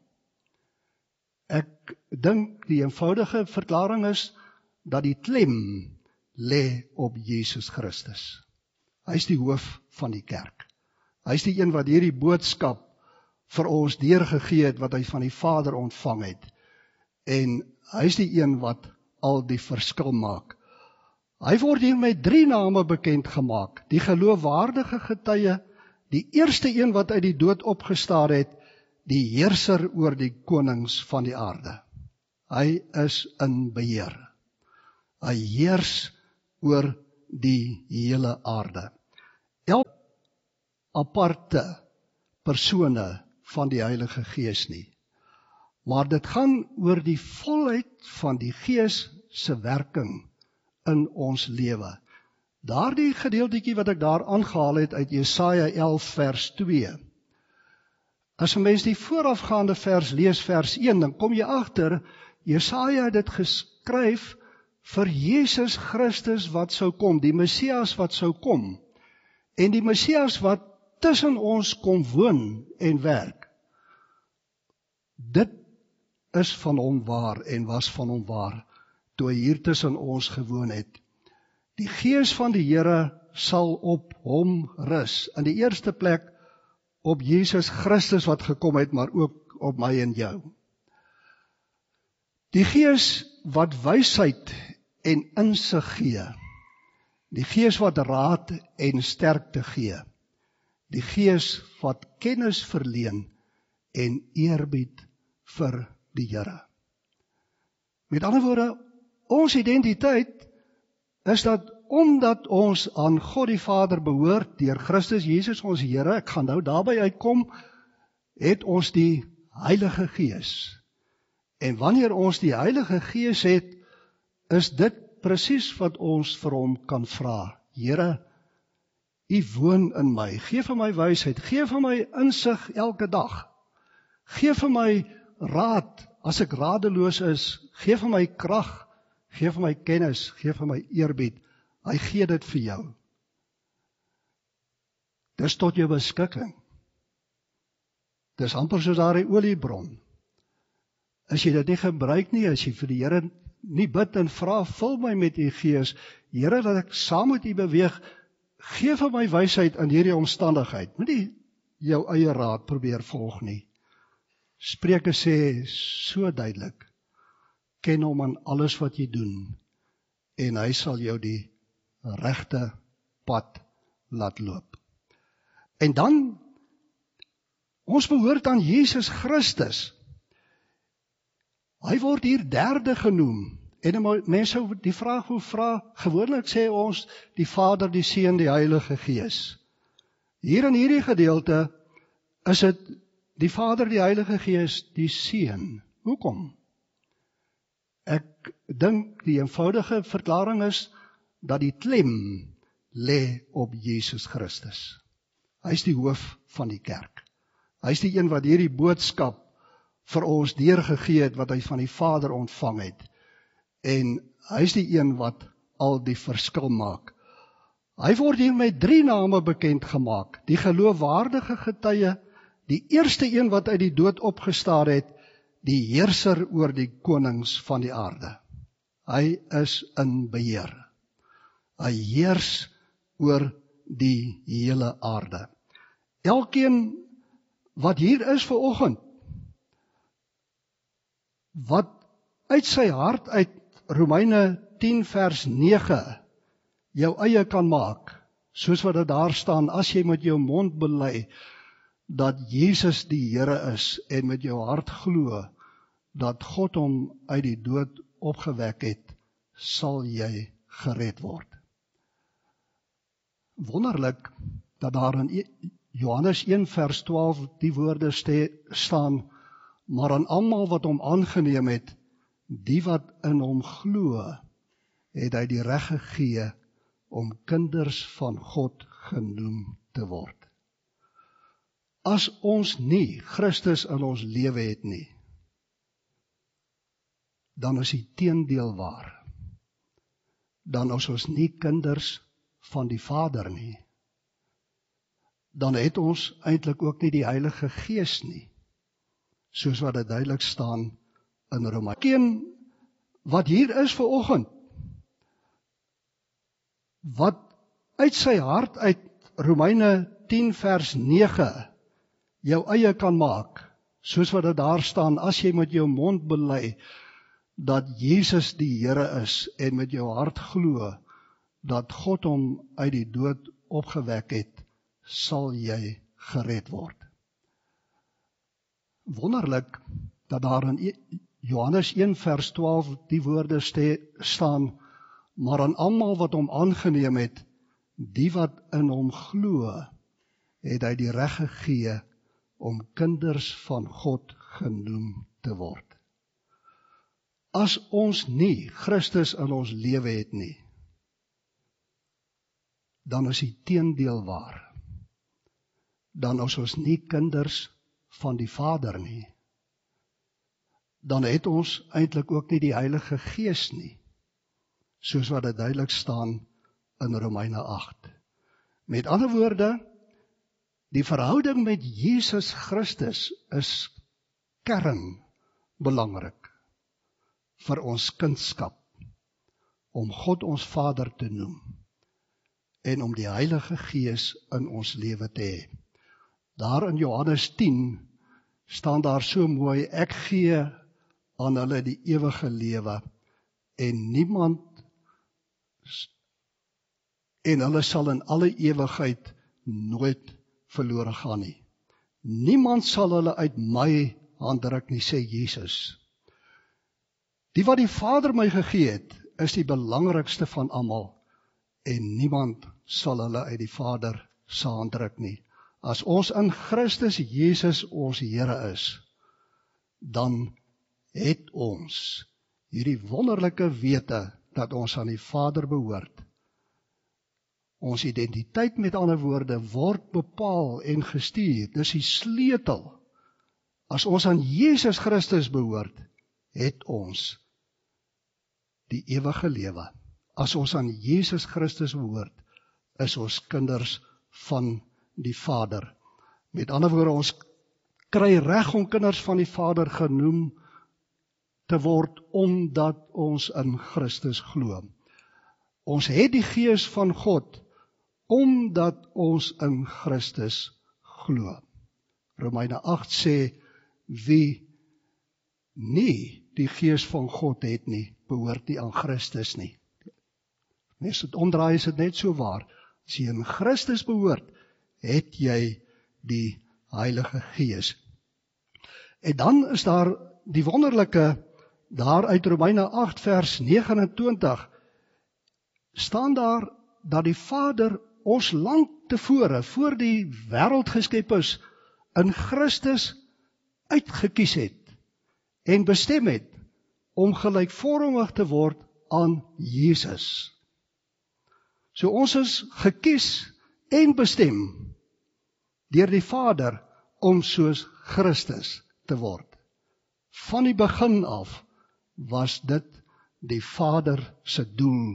Ek dink die eenvoudige verklaring is dat die klem lê op Jesus Christus. Hy is die hoof van die kerk. Hy is die een wat hierdie boodskap vir ons deurgegee het, wat hy van die Vader ontvang het. En hy is die een wat al die verskil maak. Hy word hier met drie name bekend gemaak. Die geloofwaardige getuie, die eerste een wat uit die dood opgestaan het, die heerser oor die konings van die aarde. Hy is in beheer. Hy heers oor die hele aarde. Elke aparte persone van die Heilige Gees nie. Maar dit gaan oor die volheid van die Gees se werking in ons lewe. Daardie gedeeltjie wat ek daar aangehaal het uit Jesaja elf vers twee. As 'n mens die voorafgaande vers lees, vers een, dan kom jy agter, Jesaja het dit geskryf vir Jesus Christus wat sou kom, die Messias wat sou kom. En die Messias wat tussen ons kom woon en werk. Dit is van hom waar en was van hom waar, toe hy hier tussen ons gewoon het. Die Gees van die Here sal op hom rus. In die eerste plek op Jesus Christus wat gekom het, maar ook op my en jou. Die Gees wat wysheid en insig gee. Die Gees wat raad en sterkte gee. Die Gees wat kennis verleen en eerbied vir die Here. Met ander woorde, ons identiteit is dat omdat ons aan God die Vader behoort, deur Christus Jesus ons Here, ek gaan nou daarby uitkom, het ons die Heilige Gees. En wanneer ons die Heilige Gees het, is dit presies wat ons vir hom kan vra. Here, U woon in my, gee vir my wysheid, gee vir my insig elke dag, gee vir my raad, as ek radeloos is, gee vir my krag, gee vir my kennis, gee vir my eerbied, hy gee dit vir jou. Dis tot jou beskikking. Dis amper soos daar 'n oliebron. As jy dit nie gebruik nie, as jy vir die Here nie bid en vra, vul my met U Gees, Here, dat ek saam met U beweeg, gee vir my wysheid in hierdie omstandigheid. Moenie jou eie raad probeer volg nie. Spreuke sê so duidelik, ken hom aan alles wat jy doen, en hy sal jou die regte pad laat loop. En dan, ons behoort aan Jesus Christus. Hy word hier derde genoem. En mense die vraag hoe vra, gewoonlik sê ons die Vader, die Seun, die Heilige Gees. Hier in hierdie gedeelte is dit die Vader, die Heilige Gees, die Seun. Hoekom? Ek dink die eenvoudige verklaring is dat die klem lê op Jesus Christus. Hy is die hoof van die kerk. Hy is die een wat hierdie boodskap vir ons deurgegee het, wat hy van die Vader ontvang het. En hy is die een wat al die verskil maak. Hy word hier met drie name bekend gemaak. Die geloofwaardige getuie, die eerste een wat uit die dood opgestaan het, die heerser oor die konings van die aarde. Hy is in beheer. Hy heers oor die hele aarde. Elkeen wat hier is vanoggend, wat uit sy hart uit Romeine tien vers nege jou eie kan maak, soos wat dit daar staan, as jy met jou mond bely dat Jesus die Here is en met jou hart glo dat God hom uit die dood opgewek het, sal jy gered word. Wonderlik dat daar in Johannes een vers twaalf die woorde staan, maar aan almal wat hom aangeneem het, die wat in hom glo, het hy die reg gegee om kinders van God genoem te word. As ons nie Christus in ons lewe het nie, dan is die teendeel waar. Dan is ons nie kinders van die Vader nie. Dan het ons eintlik ook nie die Heilige Gees nie, soos wat dit duidelik staan in Romeine. Geen wat hier is vanoggend, wat uit sy hart uit Romeine tien vers nege jou eie kan maak, soos wat dit daar staan, as jy met jou mond bely dat Jesus die Here is en met jou hart glo dat God hom uit die dood opgewek het, sal jy gered word. Wonderlik dat daar in Johannes een vers twaalf die woorde ste, staan, maar aan almal wat hom aangeneem het, die wat in hom glo, het hy die reg gegee om kinders van God genoem te word. As ons nie Christus in ons lewe het nie, dan is die teendeel waar. Dan is ons nie kinders van die Vader nie. Dan het ons eintlik ook nie die Heilige Gees nie, soos wat dit duidelik staan in Romeine agt. Met ander woorde, die verhouding met Jesus Christus is kernbelangrik vir ons kindskap, om God ons Vader te noem, en om die Heilige Gees in ons lewe te hê. Daar in Johannes tien staan daar so mooi, ek gee aan hulle die ewige lewe, en niemand, en hulle sal in alle ewigheid nooit verlore gaan nie. Niemand sal hulle uit my hand ruk nie, sê Jesus. Die wat die Vader my gegee het, is die belangrikste van almal, en niemand sal hulle uit die Vader se hand ruk nie. As ons in Christus Jesus ons Here is, dan het ons hierdie wonderlike wete dat ons aan die Vader behoort. Ons identiteit, met ander woorde, word bepaal en gestuur. Dis die sleutel. As ons aan Jesus Christus behoort, het ons die ewige lewe. As ons aan Jesus Christus behoort, is ons kinders van die Vader. Met ander woorde, ons kry reg om kinders van die Vader genoem te word, omdat ons in Christus glo. Ons het die Gees van God, omdat ons in Christus glo. Romeine agt sê, wie nie die Gees van God het nie, behoort nie aan Christus nie. Mens het omdraai, is dit net so waar. As jy in Christus behoort, het jy die Heilige Gees. En dan is daar die wonderlike, daar uit Romeine agt vers nege en twintig, staan daar dat die Vader ons lank tevore, voor die wêreld geskep is, in Christus uitgekies het en bestem het om gelykvormig te word aan Jesus. So ons is gekies en bestem deur die Vader om soos Christus te word. Van die begin af was dit die Vader se doel,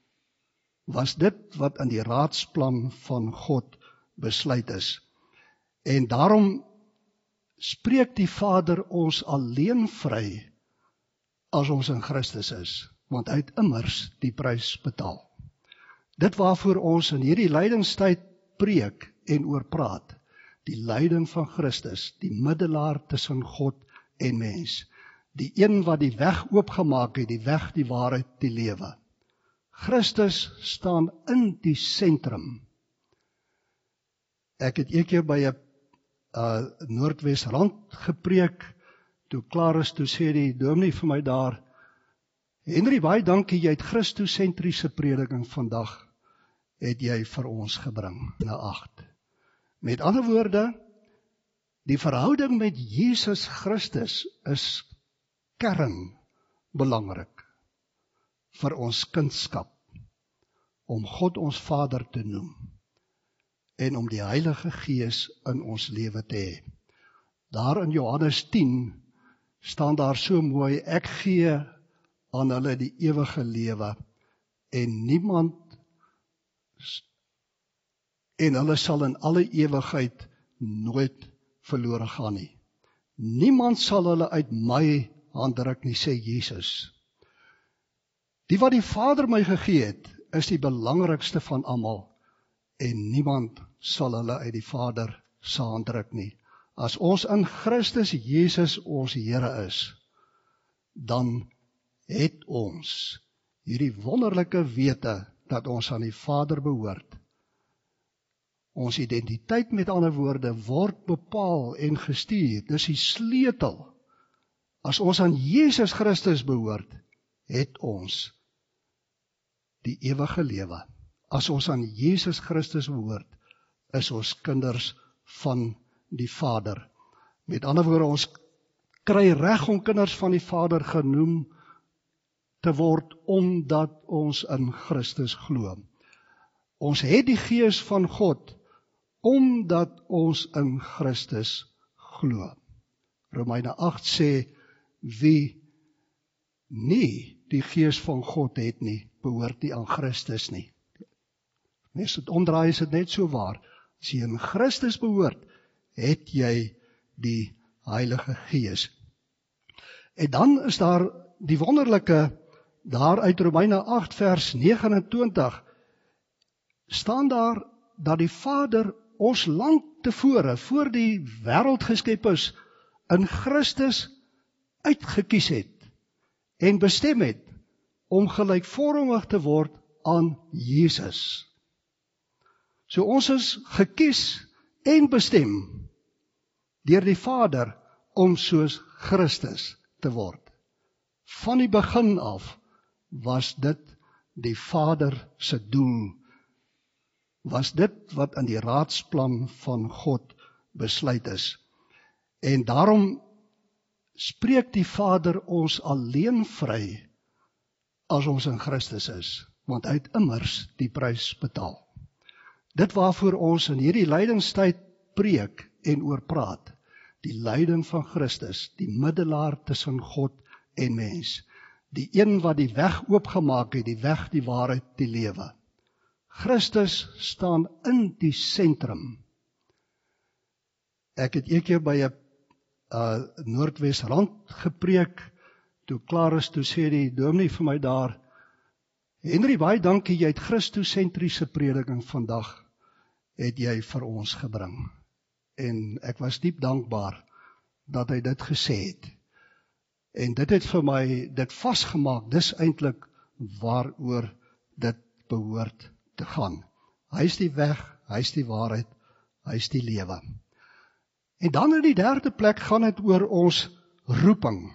was dit wat in die raadsplan van God besluit is. En daarom spreek die Vader ons alleen vry as ons in Christus is, want hy het immers die prys betaal. Dit waarvoor ons in hierdie lydingstyd preek en oor praat, die lyding van Christus, die middelaar tussen God en mens, die een wat die weg oopgemaak het, die weg, die waarheid, die lewe. Christus staan in die sentrum. Ek het een keer by 'n uh, Noordwesrand gepreek, toe klaar is, toe sê die dominee vir my daar, Henry, baie dankie, jy het Christosentriese prediking vandag, het jy vir ons gebring, na agt. Met ander woorde, die verhouding met Jesus Christus is kernbelangrik vir ons kindskap, om God ons Vader te noem, en om die Heilige Gees in ons lewe te hê. Daar in Johannes tien staan daar so mooi, ek gee aan hulle die ewige lewe, en niemand, en hulle sal in alle ewigheid nooit verlore gaan nie. Niemand sal hulle uit my hand ruk nie, sê Jesus. Die wat die Vader my gegee het, is die belangrikste van almal, en niemand sal hulle uit die Vader se hand ruk nie. As ons in Christus Jesus ons Here is, dan het ons hierdie wonderlike wete dat ons aan die Vader behoort. Ons identiteit, met ander woorde, word bepaal en gestuur. Dis die sleutel. As ons aan Jesus Christus behoort, het ons die ewige lewe. As ons aan Jesus Christus behoort, is ons kinders van die Vader. Met ander woorde, ons kry reg om kinders van die Vader genoem te word, omdat ons in Christus glo. Ons het die Gees van God, omdat ons in Christus glo. Romeine agt sê, wie nie die Gees van God het nie, behoort nie aan Christus nie. As dit omdraai, is dit net so waar. As jy in Christus behoort, het jy die Heilige Gees. En dan is daar die wonderlike, daar uit Romeine agt vers nege en twintig, staan daar dat die Vader ons lank tevore, voor die wêreld geskep is, in Christus uitgekies het en bestem het om gelykvormig te word aan Jesus. So ons is gekies en bestem deur die Vader om soos Christus te word. Van die begin af was dit die Vader se doel, was dit wat in die raadsplan van God besluit is. En daarom spreek die Vader ons alleen vry as ons in Christus is, want hy het immers die prys betaal. Dit waarvoor ons in hierdie lydingstyd preek en oor praat, die lyding van Christus, die middelaar tussen God en mens, die een wat die weg oopgemaak het, die weg, die waarheid, die lewe. Christus staan in die sentrum. Ek het een keer by 'n uh, Noordwesrand gepreek, toe klaar is, toe sê die dominee vir my daar, Henry, baie dankie, jy het Christosentriese prediking vandag, het jy vir ons gebring. En ek was diep dankbaar dat hy dit gesê het. En dit het vir my dit vasgemaak, dis eintlik waaroor dit behoort te gaan. Hy is die weg, hy is die waarheid, hy is die lewe. En dan in die derde plek gaan dit oor ons roeping.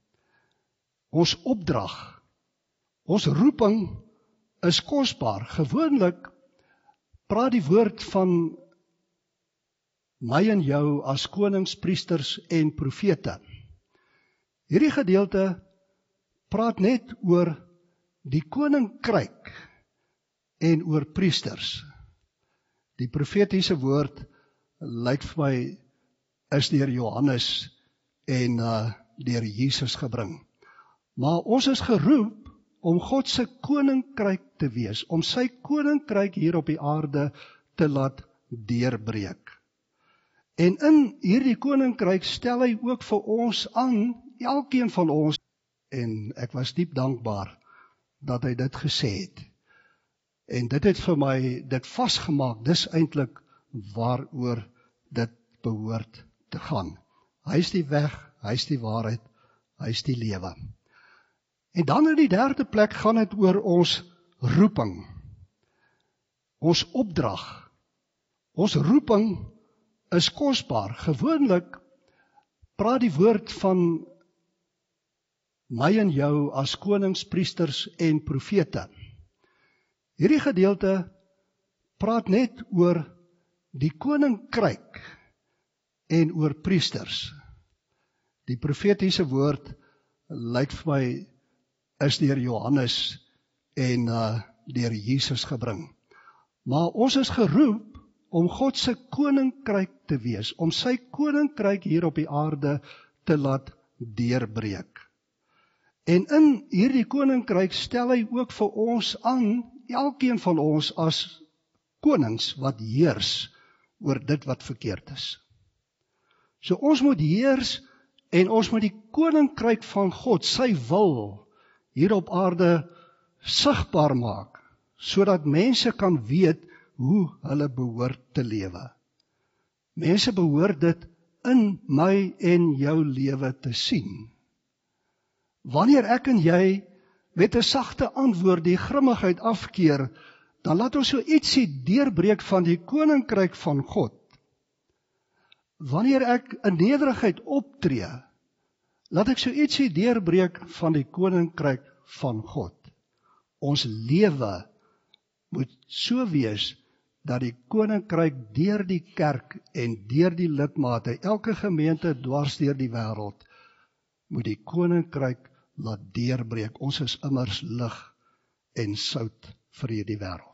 Ons opdrag. Ons roeping is kosbaar. Gewoonlik praat die woord van my en jou as konings, priesters en profete. Hierdie gedeelte praat net oor die koninkryk en oor priesters. Die profetiese woord lyk vir my is deur Johannes en uh, deur Jesus gebring. Maar ons is geroep om God se koninkryk te wees, om sy koninkryk hier op die aarde te laat deurbreek. En in hierdie koninkryk stel hy ook vir ons aan, elkeen van ons, en ek was diep dankbaar dat hy dit gesê het. En dit het vir my dit vasgemaak, dis eintlik waaroor dit behoort te gaan. Hy is die weg, hy is die waarheid, hy is die lewe. En dan in die derde plek gaan dit oor ons roeping. Ons opdrag. Ons roeping is kosbaar. Gewoonlik praat die woord van my en jou as konings, priesters en profete. Hierdie gedeelte praat net oor die koninkryk en oor priesters. Die profetiese woord lyk vir my is deur Johannes en uh, deur Jesus gebring. Maar ons is geroep om God se koninkryk te wees, om sy koninkryk hier op die aarde te laat deurbreek. En in hierdie koninkryk stel hy ook vir ons aan, elkeen van ons as konings wat heers oor dit wat verkeerd is. So ons moet heers en ons moet die koninkryk van God, sy wil, hier op aarde sigbaar maak, sodat mense kan weet hoe hulle behoort te lewe. Mense behoort dit in my en jou lewe te sien. Wanneer ek en jy met 'n sagte antwoord die grimmigheid afkeer, dan laat ons so ietsie deurbreek van die koninkryk van God. Wanneer ek in nederigheid optree, laat ek so ietsie deurbreek van die koninkryk van God. Ons lewe moet so wees dat die koninkryk deur die kerk en deur die lidmate, elke gemeente dwars deur die wêreld, moet die koninkryk laat deurbreek. Ons is immers lig en sout vir hierdie wêreld.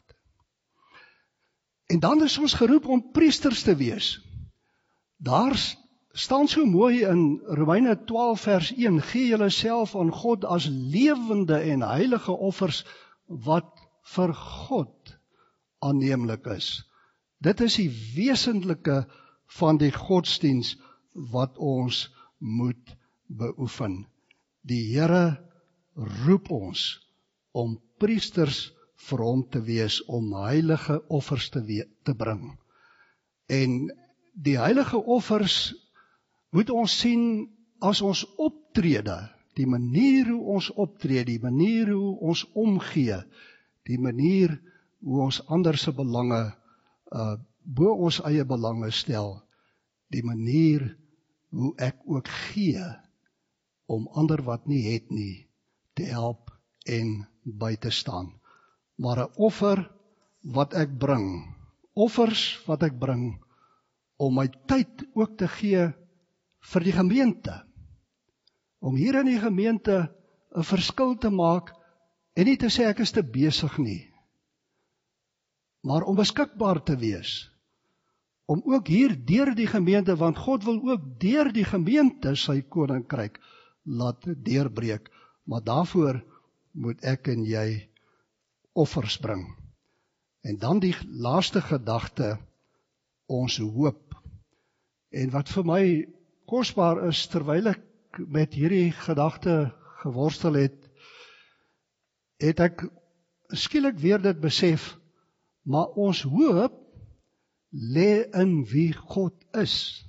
En dan is ons geroep om priesters te wees. Daar staan so mooi in Romeine twaalf vers een, gee julle self aan God as lewende en heilige offers wat vir God aanneemlik is. Dit is die wesentlike van die godsdiens wat ons moet beoefen. Die Here roep ons om priesters vir hom te wees, om heilige offers te, we- te bring. En die heilige offers moet ons sien as ons optrede, die manier hoe ons optree, die manier hoe ons omgee, die manier hoe ons ander se belange uh, bo ons eie belange stel, die manier hoe ek ook gee om ander wat nie het nie te help en by te staan. Maar 'n offer wat ek bring, offers wat ek bring om my tyd ook te gee vir die gemeente, om hier in die gemeente 'n verskil te maak en nie te sê ek is te besig nie, maar om beskikbaar te wees, om ook hier deur die gemeente, want God wil ook deur die gemeente sy koninkryk laat deurbreek, maar daarvoor moet ek en jy offers bring. En dan die laaste gedagte, ons hoop. En wat vir my kosbaar is, terwyl ek met hierdie gedagte geworstel het, het ek skielik weer dit besef, maar ons hoop lê in wie God is.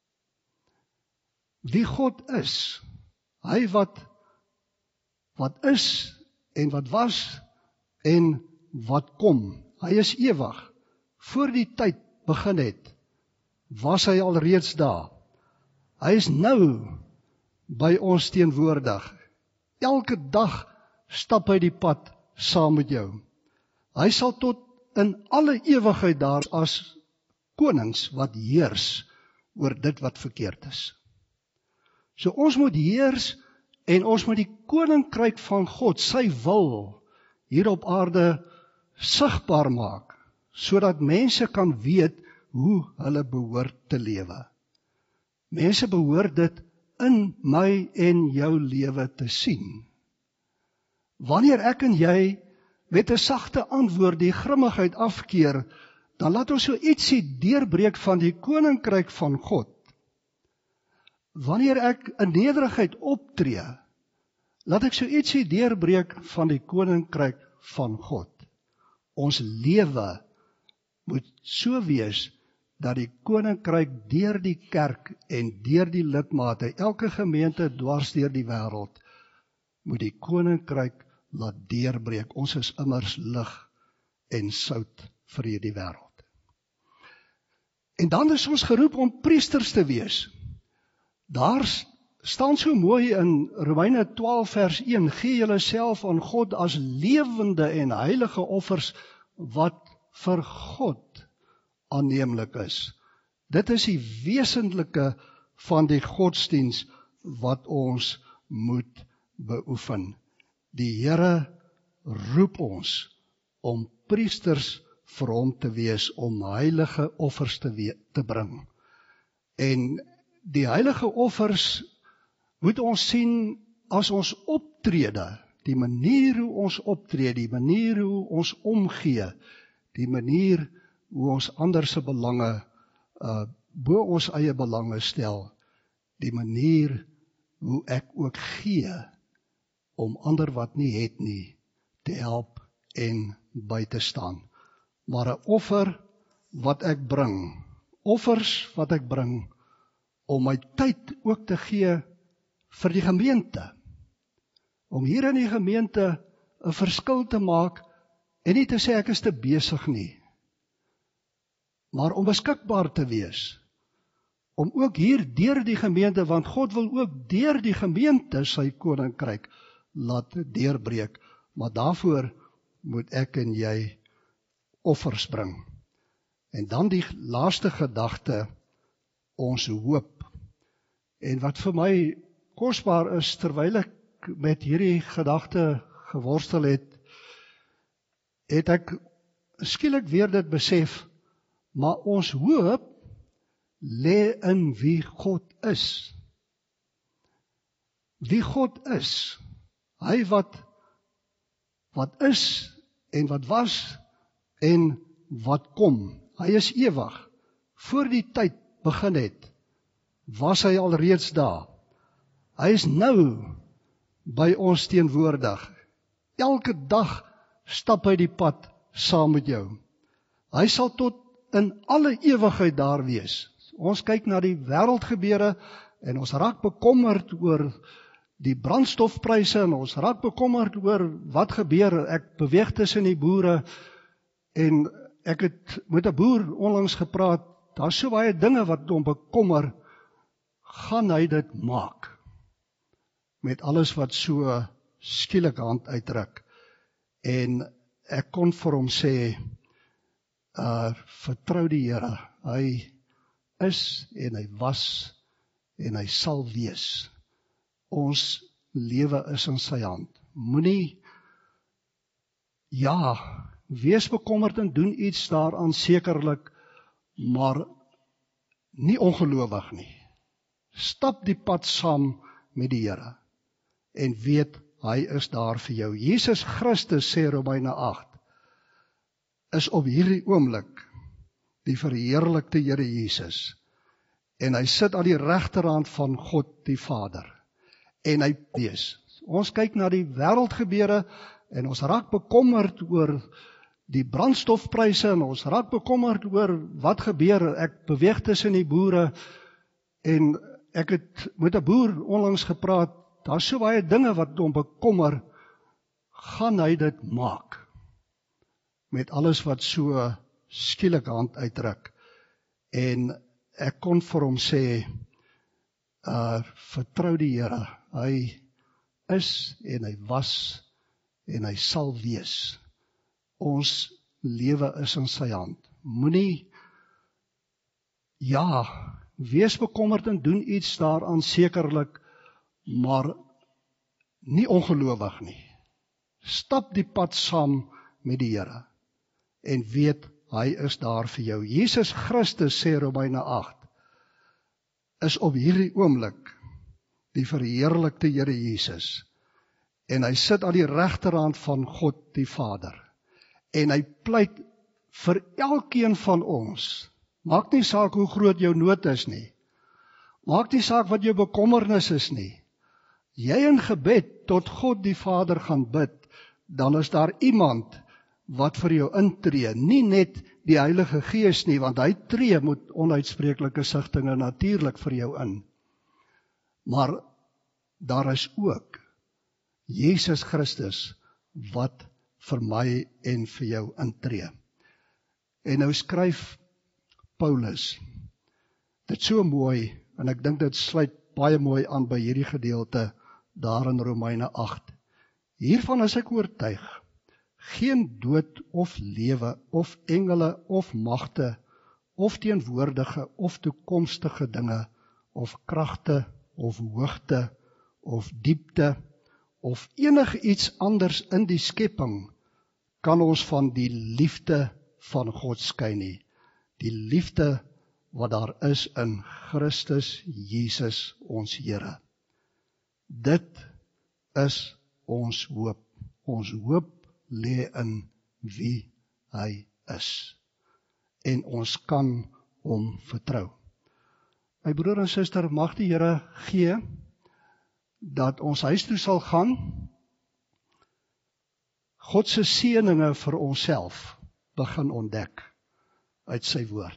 Wie God is, hy wat wat is en wat was en wat kom. Hy is ewig. Voor die tyd begin het, was hy al reeds daar. Hy is nou by ons teenwoordig. Elke dag stap hy die pad saam met jou. Hy sal tot in alle ewigheid daar as konings wat heers oor dit wat verkeerd is. So ons moet heers en ons moet die koninkryk van God, sy wil, hier op aarde sigbaar maak, sodat mense kan weet hoe hulle behoort te lewe. Mense behoort dit in my en jou lewe te sien. Wanneer ek en jy met 'n sagte antwoord die grimmigheid afkeer, dan laat ons so ietsie deurbreek van die koninkryk van God. Wanneer ek in nederigheid optree, laat ek so ietsie deurbreek van die koninkryk van God. Ons lewe moet so wees dat die koninkryk deur die kerk en deur die lidmate, elke gemeente dwars deur die wêreld, moet die koninkryk laat deurbreek. Ons is immers lig en sout vir hierdie wêreld. En dan is ons geroep om priesters te wees. Daar staan so mooi in Romeine twaalf vers een, gee julle self aan God as lewende en heilige offers wat vir God aanneemlik is. Dit is die wesentlike van die godsdiens wat ons moet beoefen. Die Here roep ons om priesters vir hom te wees om heilige offers te, we te bring. En die heilige offers moet ons sien as ons optrede, die manier hoe ons optree, die manier hoe ons omgee, die manier hoe ons ander se belange uh, bo ons eie belange stel, die manier hoe ek ook gee om ander wat nie het nie te help en by te staan. Maar 'n offer wat ek bring, offers wat ek bring om my tyd ook te gee vir die gemeente, om hier in die gemeente 'n verskil te maak en nie te sê ek is te besig nie, maar om beskikbaar te wees, om ook hier deur die gemeente, want God wil ook deur die gemeente sy koninkryk laat deurbreek, maar daarvoor moet ek en jy offers bring. En dan die laaste gedagte, ons hoop. En wat vir my kosbaar is, terwyl ek met hierdie gedagte geworstel het, het ek skielik weer dit besef, maar ons hoop lê in wie God is. Wie God is. Hy wat wat is en wat was en wat kom. Hy is ewig. Voor die tyd begin het, was hy al reeds daar. Hy is nou by ons teenwoordig. Elke dag stap hy die pad saam met jou. Hy sal tot in alle ewigheid daar wees. Ons kyk na die wêreldgebeure en ons raak bekommerd oor die brandstofpryse en ons raak bekommerd oor wat gebeur. Ek beweeg tussen die boere en ek het met 'n boer onlangs gepraat. Daar's so baie dinge wat hom bekommer. Gaan hy dit maak? Met alles wat so skielik hand uitdruk. En ek kon vir hom sê, uh, vertrou die Here. Hy is en hy was en hy sal wees. Ons lewe is in sy hand. Moenie, ja, wees bekommerd en doen iets daaraan sekerlik, maar nie ongelowig nie. Stap die pad saam met die Here en weet, hy is daar vir jou. Jesus Christus, sê Romeine agt, is op hierdie oomblik die verheerlikte Here Jesus. En hy sit aan die regterhand van God die Vader. En hy wees. Ons kyk na die wêreldgebeure en ons raak bekommerd oor die brandstofpryse en ons raak bekommerd oor wat gebeur. Ek beweeg tussen die boere en ek het met 'n boer onlangs gepraat. Daar's so baie dinge wat hom bekommer. Gaan hy dit maak? Met alles wat so skielik hand uitdruk. En ek kon vir hom sê, uh, vertrou die Here. Hy is en hy was en hy sal wees. Ons lewe is in sy hand. Moenie, ja, wees bekommerd en doen iets daaraan sekerlik, maar nie ongelowig nie. Stap die pad saam met die Here en weet, hy is daar vir jou. Jesus Christus, sê Romeine agt, is op hierdie oomblik die verheerlikte Here Jesus. En hy sit aan die regterhand van God die Vader. En hy pleit vir elkeen van ons. Maak nie saak hoe groot jou nood is nie. Maak nie saak wat jou bekommernis is nie. Jy in gebed tot God die Vader gaan bid, dan is daar iemand wat vir jou intree, nie net die Heilige Gees nie, want hy tree met onuitspreeklike sigtinge natuurlik vir jou in. Maar daar is ook Jesus Christus wat vir my en vir jou intree. En nou skryf Paulus dit so mooi, en ek dink dit sluit baie mooi aan by hierdie gedeelte daar in Romeine agt. Hiervan is ek oortuig, geen dood of lewe, of engele, of magte, of teenwoordige, of toekomstige dinge, of kragte, of hoogte, of diepte, of enige iets anders in die skepping, kan ons van die liefde van God skyn nie. Die liefde wat daar is in Christus Jesus ons Here. Dit is ons hoop. Ons hoop lê in wie hy is. En ons kan hom vertrou. My broer en suster, mag die Here gee dat ons huis toe sal gaan, God se seëninge vir onsself begin ontdek uit sy woord.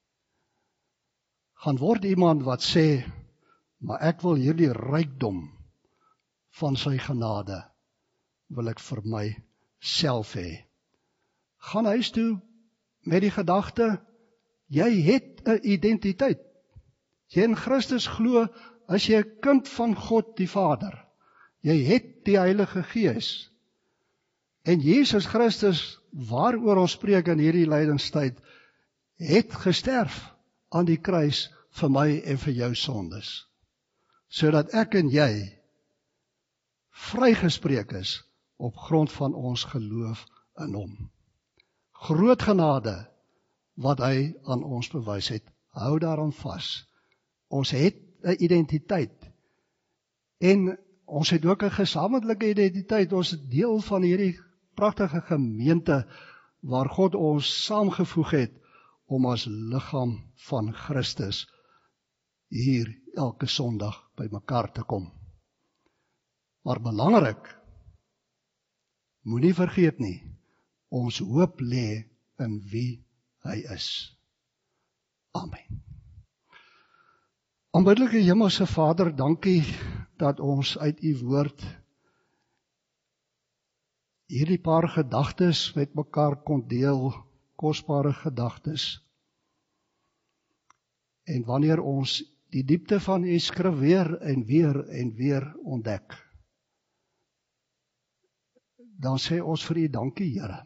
Gaan word iemand wat sê, maar ek wil hierdie rykdom van sy genade, wil ek vir my self hê. Gaan huis toe met die gedagte, jy het 'n identiteit. Jy in Christus glo, as jy 'n kind van God die Vader. Jy het die Heilige Gees. En Jesus Christus, waaroor ons spreek in hierdie lydingstyd, het gesterf aan die kruis vir my en vir jou sondes, sodat ek en jy vrygespreek is op grond van ons geloof in hom. Groot genade wat hy aan ons bewys het, hou daaraan vas. Ons het 'n identiteit en ons het ook 'n gesamentlike identiteit. Ons is deel van hierdie pragtige gemeente waar God ons saamgevoeg het om as liggaam van Christus hier elke Sondag by mekaar te kom. Maar belangrik, moenie vergeet nie, ons hoop lê in wie hy is. Amen. Aanbiddelike Hemelse Vader, dankie dat ons uit u woord hierdie paar gedagtes met mekaar kon deel, kosbare gedagtes. En wanneer ons die diepte van u skrif weer en weer en weer ontdek, dan sê ons vir u dankie, Here.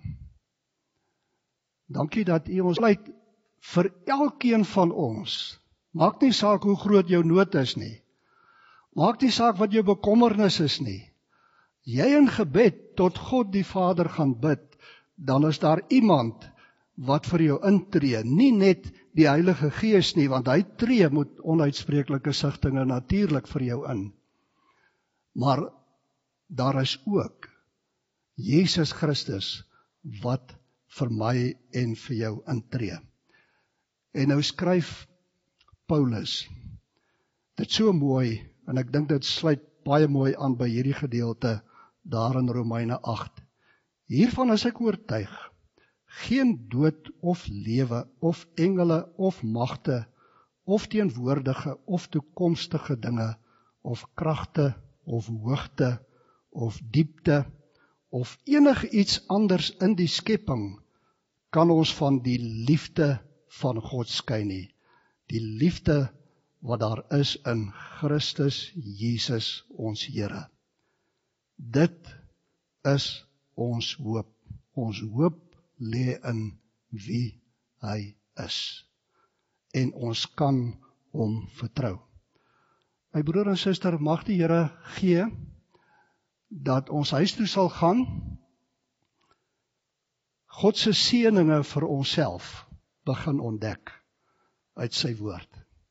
Dankie dat u ons pleit vir elkeen van ons. Maak nie saak hoe groot jou nood is nie. Maak nie saak wat jou bekommernis is nie. Jy in gebed tot God die Vader gaan bid, dan is daar iemand wat vir jou intree, nie net die Heilige Gees nie, want hy tree met onuitspreeklike sigtinge natuurlik vir jou in. Maar daar is ook Jesus Christus wat vir my en vir jou intree. En nou skryf Paulus dit so mooi, en ek dink dit sluit baie mooi aan by hierdie gedeelte daar in Romeine agt. Hiervan is ek oortuig, geen dood of lewe, of engele, of magte, of teenwoordige, of toekomstige dinge, of kragte, of hoogte, of diepte, of enig iets anders in die skepping, kan ons van die liefde van God skyn nie. Die liefde wat daar is in Christus Jesus ons Here. Dit is ons hoop. Ons hoop lê in wie hy is. En ons kan hom vertrou. My broer en suster, mag die Here gee dat ons huis toe sal gaan, God se seëninge vir onsself begin ontdek uit sy woord.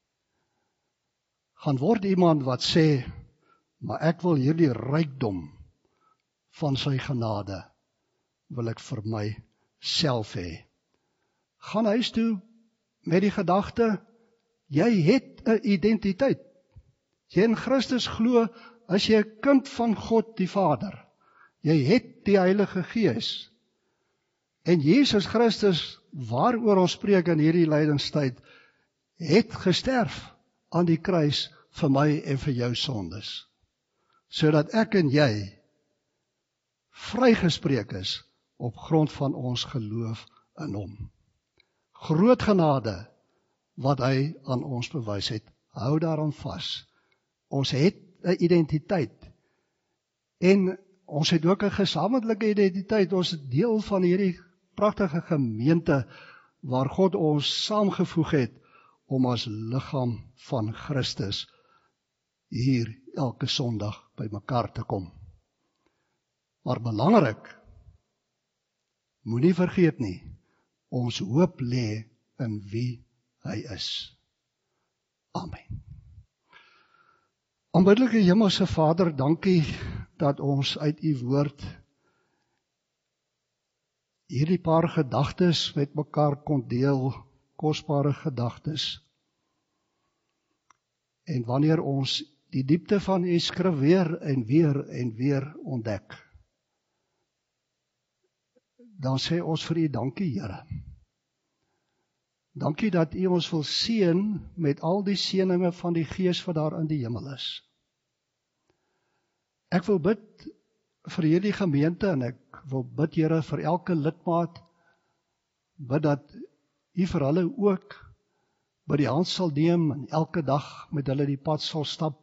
Gaan word iemand wat sê, maar ek wil hierdie rykdom van sy genade, wil ek vir my self hê. Gaan huis toe met die gedagte, jy het 'n identiteit. Jy in Christus glo, as jy 'n kind van God die Vader. Jy het die Heilige Gees. En Jesus Christus, waaroor ons spreek in hierdie lydingstyd, het gesterf aan die kruis vir my en vir jou sondes, sodat ek en jy vrygespreek is op grond van ons geloof in hom. Groot genade wat hy aan ons bewys het, hou daaraan vas. Ons het 'n identiteit en ons het ook 'n gesamentlike identiteit. Ons is deel van hierdie pragtige gemeente waar God ons saamgevoeg het om as liggaam van Christus hier elke Sondag by mekaar te kom. Maar belangrik, moenie vergeet nie, ons hoop lê in wie hy is. Amen. Aanbiddelike Hemelse Vader, dankie dat ons uit u woord hierdie paar gedagtes met mekaar kon deel, kosbare gedagtes. En wanneer ons die diepte van u skrif weer en weer en weer ontdek, dan sê ons vir u dankie, Here. Dankie dat u ons wil seën met al die seëninge van die Gees wat daar in die hemel is. Ek wil bid vir hierdie gemeente en ek wil bid, Here, vir elke lidmaat, bid dat u vir hulle ook by die hand sal neem en elke dag met hulle die pad sal stap,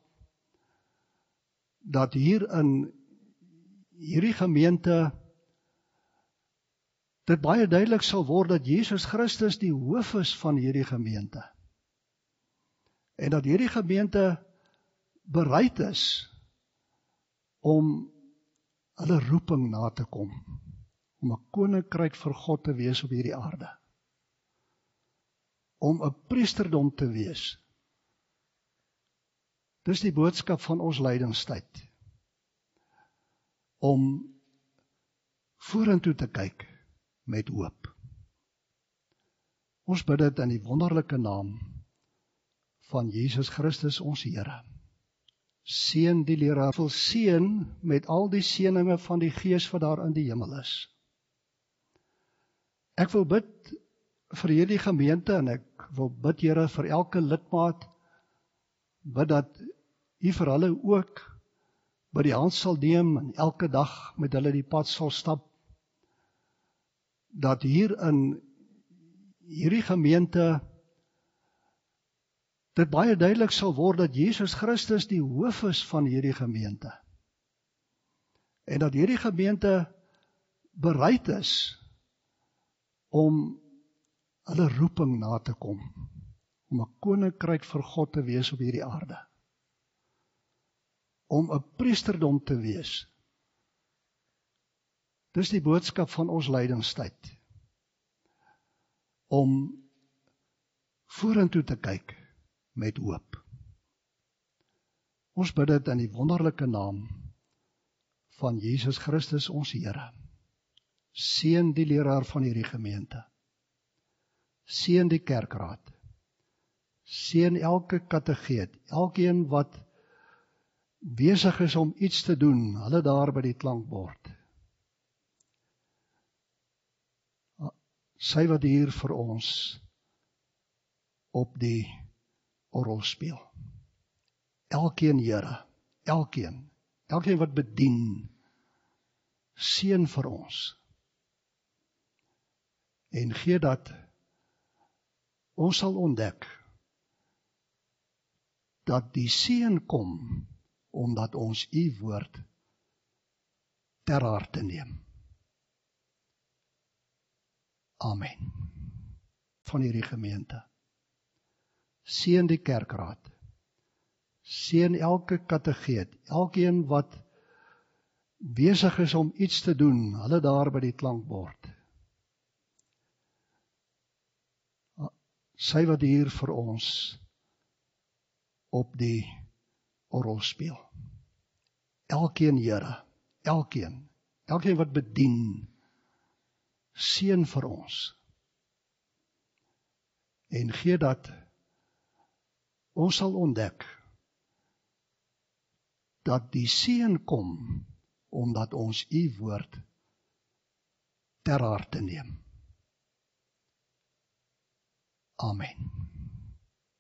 dat hier in hierdie gemeente dit baie duidelik sal word dat Jesus Christus die hoof is van hierdie gemeente. En dat hierdie gemeente bereid is om hulle roeping na te kom, om 'n koninkryk vir God te wees op hierdie aarde. Om 'n priesterdom te wees. Dis die boodskap van ons lydingstyd. Om vorentoe te kyk met hoop. Ons bid dit in die wonderlike naam van Jesus Christus ons Here. Seën die leraar, wil seën met al die seëninge van die Gees wat daar in die hemel is. Ek wil bid vir hierdie gemeente en ek wil bid, Here, vir elke lidmaat, bid dat u vir hulle ook by die hand sal neem en elke dag met hulle die pad sal stap, dat hier in hierdie gemeente dit baie duidelik sal word dat Jesus Christus die hoof is van hierdie gemeente. En dat hierdie gemeente bereid is om hulle roeping na te kom, om 'n koninkryk vir God te wees op hierdie aarde. Om 'n priesterdom te wees. Dis die boodskap van ons lydingstyd. Om vorentoe te kyk met hoop. Ons bid dit in die wonderlike naam van Jesus Christus ons Here. Seën die leraar van hierdie gemeente. Seën die kerkraad. Seën elke kategeet, elkeen wat besig is om iets te doen, hulle daar by die klankbord. Sy wat hier vir ons op die orgel speel. Elkeen, Here, elkeen, elkeen wat bedien, seën vir ons. En gee dat ons sal ontdek dat die seën kom omdat ons u woord ter harte neem. Amen. Van hierdie gemeente. Seën die kerkraad. Seën elke kategeet, elkeen wat besig is om iets te doen, hulle daar by die klankbord. Sy wat hier vir ons op die orgel speel. Elkeen, Here, elkeen, elkeen wat bedien, seën vir ons. En gee dat ons sal ontdek dat die seën kom omdat ons u woord ter harte neem. Amen.